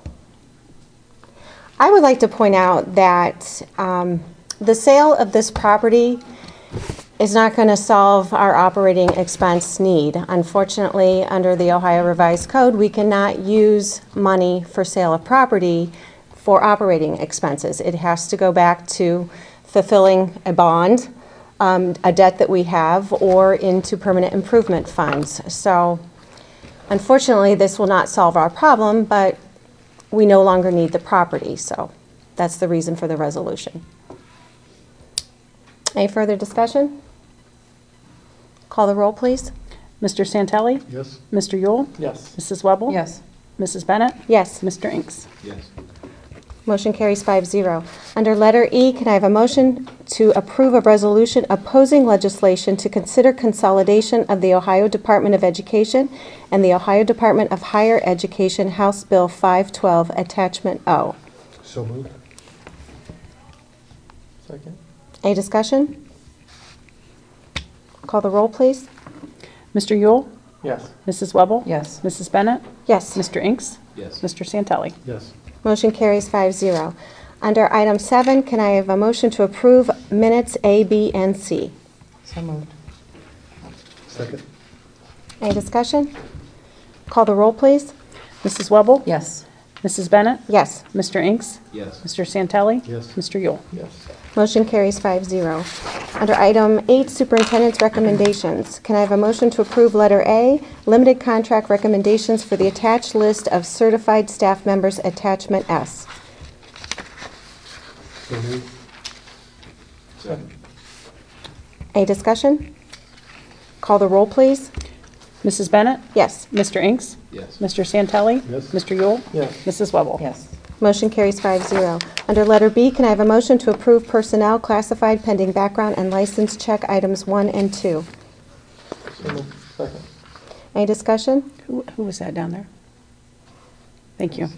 I would like to point out that the sale of this property is not going to solve our operating expense need. Unfortunately, under the Ohio Revised Code, we cannot use money for sale of property for operating expenses. It has to go back to fulfilling a bond, a debt that we have, or into permanent improvement funds. So Unfortunately, this will not solve our problem, but we no longer need the property, so that's the reason for the resolution. Any further discussion? Call the roll, please. Mr. Santelli? Yes. Mr. Yule? Yes. Mrs. Webble? Yes. Mrs. Bennett? Yes. Mr. Inks? Yes. Motion carries 5-0. Under letter E, can I have a motion to approve a resolution opposing legislation to consider consolidation of the Ohio Department of Education and the Ohio Department of Higher Education House Bill 512, Attachment O? So moved. Second. Any discussion? Call the roll, please. Mr. Yule? Yes. Mrs. Webble? Yes. Mrs. Bennett? Yes. Mr. Inks? Yes. Mr. Santelli? Yes. Motion carries 5-0. Under item 7, can I have a motion to approve minutes A, B, and C? So moved. Second. Any discussion? Call the roll, please. Mrs. Webble? Yes. Mrs. Bennett? Yes. Mr. Inks? Yes. Mr. Santelli? Yes. Mr. Yule? Yes. Motion carries 5-0. Under item 8, superintendent's recommendations, can I have a motion to approve letter A, limited contract recommendations for the attached list of certified staff members, attachment S? So moved. Second. Any discussion? Call the roll, please. Mrs. Bennett? Yes. Mr. Inks? Yes. Mr. Santelli? Yes. Mr. Yule? Yes. Mrs. Webble? Yes. Motion carries 5-0. Under letter B, can I have a motion to approve personnel classified pending background and license check items 1 and 2? So moved. Second. Any discussion? Who was that down there? Thank you.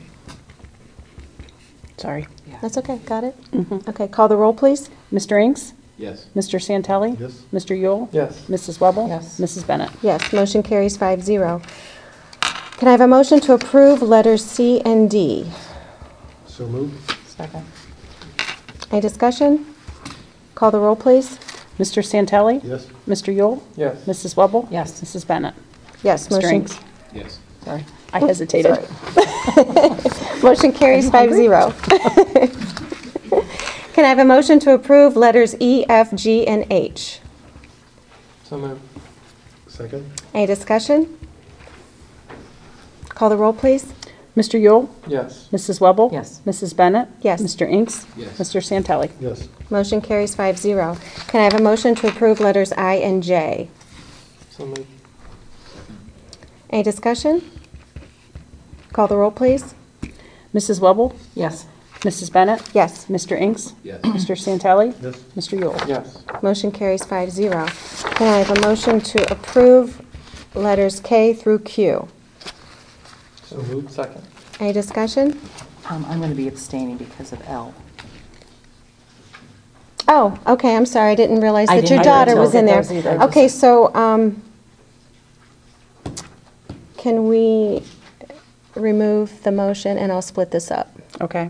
Sorry. That's okay, got it? Mhm. Okay, call the roll, please. Mr. Inks? Yes. Mr. Santelli? Yes. Mr. Yule? Yes. Mrs. Webble? Yes. Mrs. Bennett? Yes, motion carries 5-0. Can I have a motion to approve letters C and D? So moved. Second. Any discussion? Call the roll, please. Mr. Santelli? Yes. Mr. Yule? Yes. Mrs. Webble? Yes. Mrs. Bennett? Yes, Mr. motion. Inks? Yes. Sorry, I hesitated. Motion carries 5-0. Can I have a motion to approve letters E, F, G, and H? So moved. Second. Any discussion? Call the roll, please. Mr. Yule? Yes. Mrs. Webble? Yes. Mrs. Bennett? Yes. Mr. Inks? Yes. Mr. Santelli? Yes. Motion carries 5-0. Can I have a motion to approve letters I and J? So moved. Any discussion? Call the roll, please. Mrs. Webble? Yes. Mrs. Bennett? Yes. Mr. Inks? Yes. Mr. Santelli? Yes. Mr. Yule? Yes. Motion carries 5-0. Can I have a motion to approve letters K through Q? So moved. Second. Any discussion? I'm going to be abstaining because of L. Oh, okay, I'm sorry, I didn't realize I that your didn't daughter know was that in there. those either. Okay, so, can we remove the motion and I'll split this up? Okay.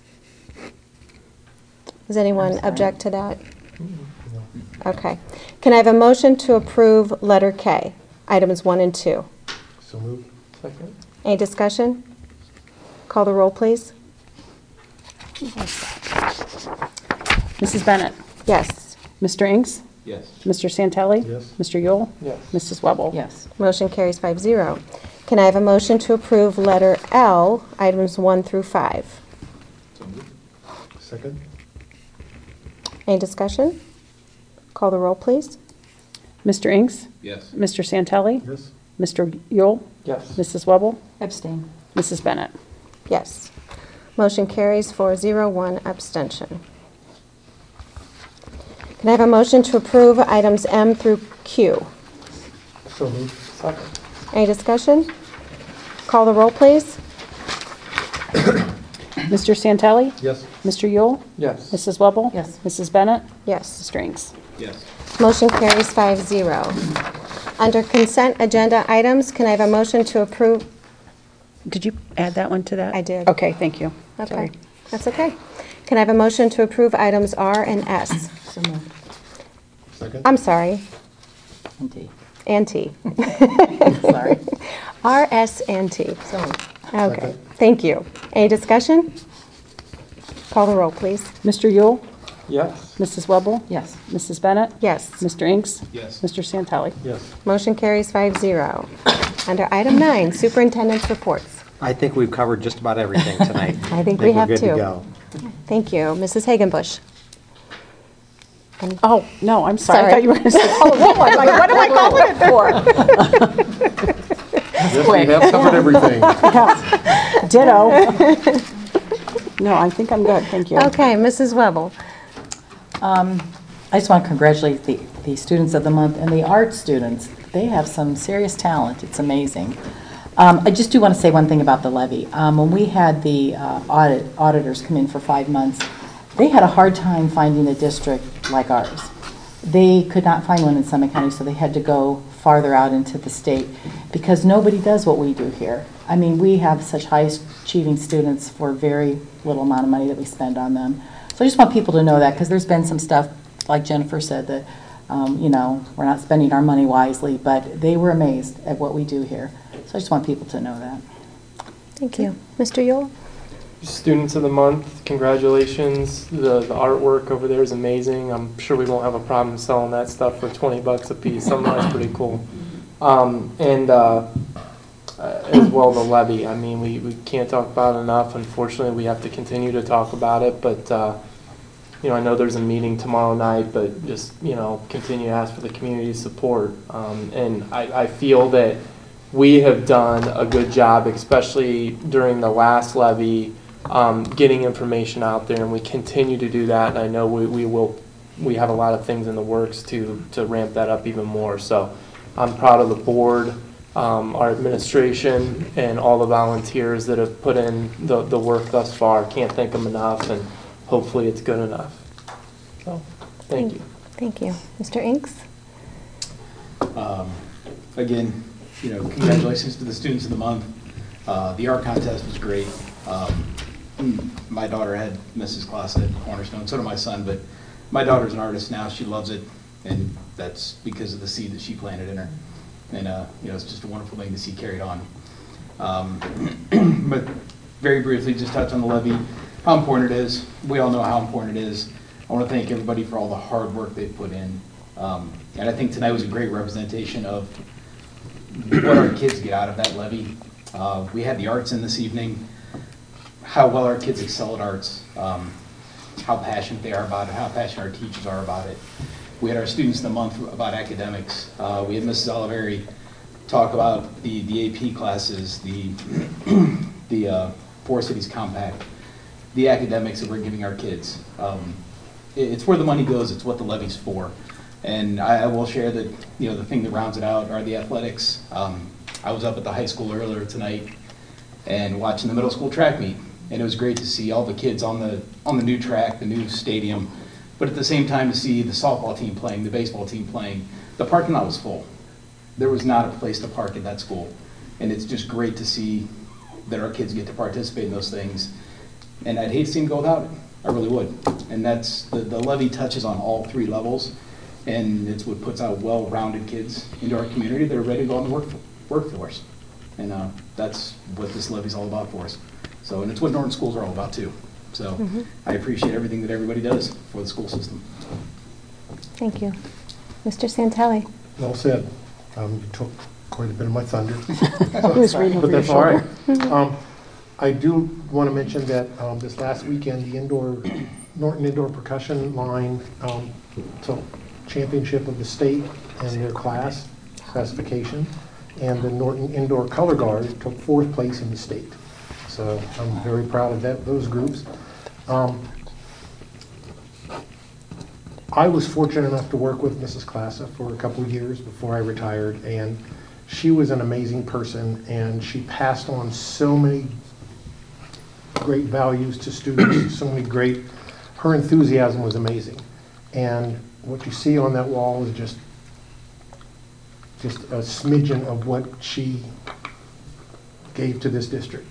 Does anyone I'm sorry. object to that? Okay. Can I have a motion to approve letter K, items 1 and 2? So moved. Second. Any discussion? Call the roll, please. Mrs. Bennett? Yes. Mr. Inks? Yes. Mr. Santelli? Yes. Mr. Yule? Yes. Mrs. Webble? Yes. Motion carries 5-0. Can I have a motion to approve letter L, items 1 through 5? So moved. Second. Any discussion? Call the roll, please. Mr. Inks? Yes. Mr. Santelli? Yes. Mr. Yule? Yes. Mrs. Webble? Abstain. Mrs. Bennett? Yes. Motion carries 4-0, 1 abstention. Can I have a motion to approve items M through Q? So moved. Second. Any discussion? Call the roll, please. Mr. Santelli? Yes. Mr. Yule? Yes. Mrs. Webble? Yes. Mrs. Bennett? Yes. Mr. Inks? Yes. Motion carries 5-0. Under consent agenda items, can I have a motion to approve? Did you add that one to that? I did. Okay, thank you. Okay, Sorry. that's okay. Can I have a motion to approve items R and S? So moved. Second. I'm sorry, And D. and T. Sorry. R, S, and T. So moved. Okay, Second. thank you. Any discussion? Call the roll, please. Mr. Yule? Yes. Mrs. Webble? Yes. Mrs. Bennett? Yes. Mr. Inks? Yes. Mr. Santelli? Yes. Motion carries 5-0. Under item 9, superintendent's reports. I think we've covered just about everything tonight. I think we we're have good to. go. Thank you. Mrs. Hagenbusch. Oh, no, I'm sorry. I Sorry. thought you were going to say, oh, no, I'm like, what am I calling it for? Yes, we have covered everything. Yeah. Ditto. No, I think I'm good, thank you. Okay, Mrs. Webble. I just want to congratulate the students of the month and the art students. They have some serious talent. It's amazing. I just do want to say one thing about the levy. When we had the auditors come in for 5 months, they had a hard time finding a district like ours. They could not find one in Summit County, so they had to go farther out into the state because nobody does what we do here. I mean, we have such high achieving students for very little amount of money that we spend on them. So I just want people to know that because there's been some stuff, like Jennifer said, that you know, we're not spending our money wisely, but they were amazed at what we do here. So I just want people to know that. Thank you. Mr. Yule? Students of the month, congratulations. The artwork over there is amazing. I'm sure we won't have a problem selling that stuff for 20 bucks a piece. Something that's pretty cool. As well the levy. I mean, we can't talk about it enough. Unfortunately, we have to continue to talk about it, but you know, I know there's a meeting tomorrow night, but just, you know, continue to ask for the community support. And I feel that we have done a good job, especially during the last levy, getting information out there, and we continue to do that. And I know we have a lot of things in the works to ramp that up even more. So I'm proud of the board, our administration, and all the volunteers that have put in the work thus far. Can't thank them enough, and hopefully it's good enough. So thank you. Thank you. Mr. Inks? Again, you know, congratulations to the students of the month. The art contest was great. My daughter had Mrs. class at Cornerstone, so did my son, but my daughter's an artist now. She loves it, and that's because of the seed that she planted in her. And you know, it's just a wonderful thing to see carried on. But very briefly, just touch on the levy, how important it is. We all know how important it is. I want to thank everybody for all the hard work they've put in. And I think tonight was a great representation of what our kids get out of that levy. We had the arts in this evening, how well our kids excel at arts, how passionate they are about it, how passionate our teachers are about it. We had our students of the month about academics. We had Mrs. Oliveri talk about the AP classes, the Four Cities Compact, the academics that we're giving our kids. It's where the money goes, it's what the levy's for. And I will share that, you know, the thing that rounds it out are the athletics. I was up at the high school earlier tonight and watching the middle school track meet. And it was great to see all the kids on the new track, the new stadium, but at the same time to see the softball team playing, the baseball team playing. The parking lot was full. There was not a place to park at that school. And it's just great to see that our kids get to participate in those things. And I'd hate to see them go without it. I really would. And that's, the levy touches on all three levels. And it's what puts out well-rounded kids into our community that are ready to go on the workforce. And that's what this levy's all about for us. So, and it's what Norton schools are all about too. So I appreciate everything that everybody does for the school system. Thank you. Mr. Santelli? Well said. You took quite a bit of my thunder. He was reading but over your that's all right. shoulder. I do want to mention that this last weekend, the Norton Indoor Percussion Line so championship of the state in their class classification, and the Norton Indoor Color Guard took 4th place in the state. So I'm very proud of those groups. I was fortunate enough to work with Mrs. Klassa for a couple of years before I retired, and she was an amazing person, and she passed on so many great values to students, so many great, her enthusiasm was amazing. And what you see on that wall is just a smidgen of what she gave to this district.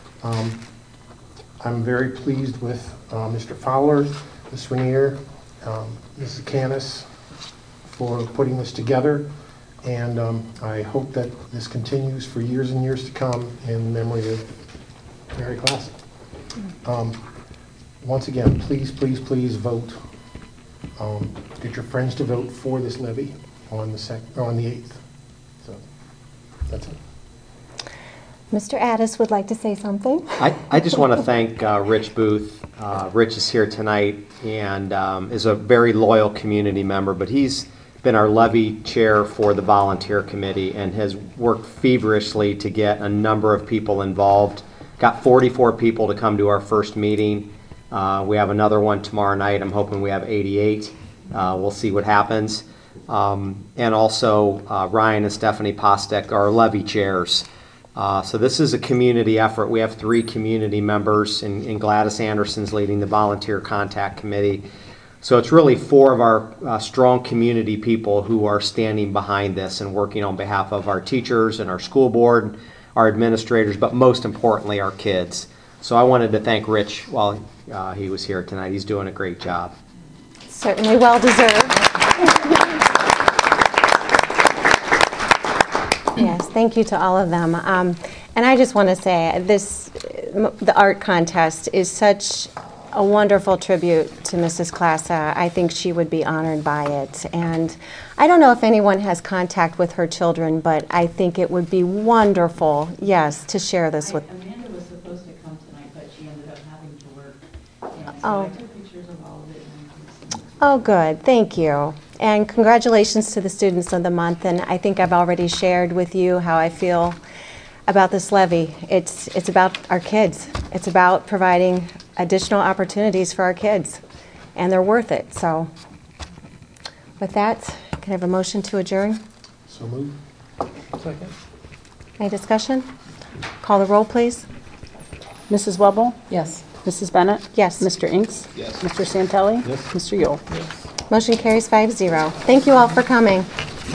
I'm very pleased with Mr. Fowler, Ms. Rainier, Mrs. Canis for putting this together, and I hope that this continues for years and years to come in memory of Mary Classic. Once again, please, please, please vote get your friends to vote for this levy on the 8th. So that's it. Mr. Addis would like to say something. I just want to thank Rich Booth. Rich is here tonight and is a very loyal community member, but he's been our levy chair for the volunteer committee and has worked feverishly to get a number of people involved. Got 44 people to come to our first meeting. We have another one tomorrow night. I'm hoping we have 88. We'll see what happens. And also Ryan and Stephanie Postek are levy chairs. So this is a community effort. We have 3 community members, and Gladys Anderson's leading the volunteer contact committee. So it's really 4 of our strong community people who are standing behind this and working on behalf of our teachers and our school board, our administrators, but most importantly, our kids. So I wanted to thank Rich while he was here tonight. He's doing a great job. Certainly well deserved. Yes, thank you to all of them. And I just want to say the art contest is such a wonderful tribute to Mrs. Klassa. I think she would be honored by it. And I don't know if anyone has contact with her children, but I think it would be wonderful, yes, to share this with. Amanda was supposed to come tonight, but she ended up having to work. And so Oh. I took pictures of all of it. Oh, good. Thank you. And congratulations to the students of the month. And I think I've already shared with you how I feel about this levy. It's about our kids. It's about providing additional opportunities for our kids. And they're worth it. So with that, can I have a motion to adjourn? So moved. Second. Any discussion? Call the roll, please. Mrs. Wubble? Yes. Mrs. Bennett? Yes. Mr. Inks? Yes. Mr. Santelli? Yes. Mr. Yule? Motion carries 5-0. Thank you all for coming.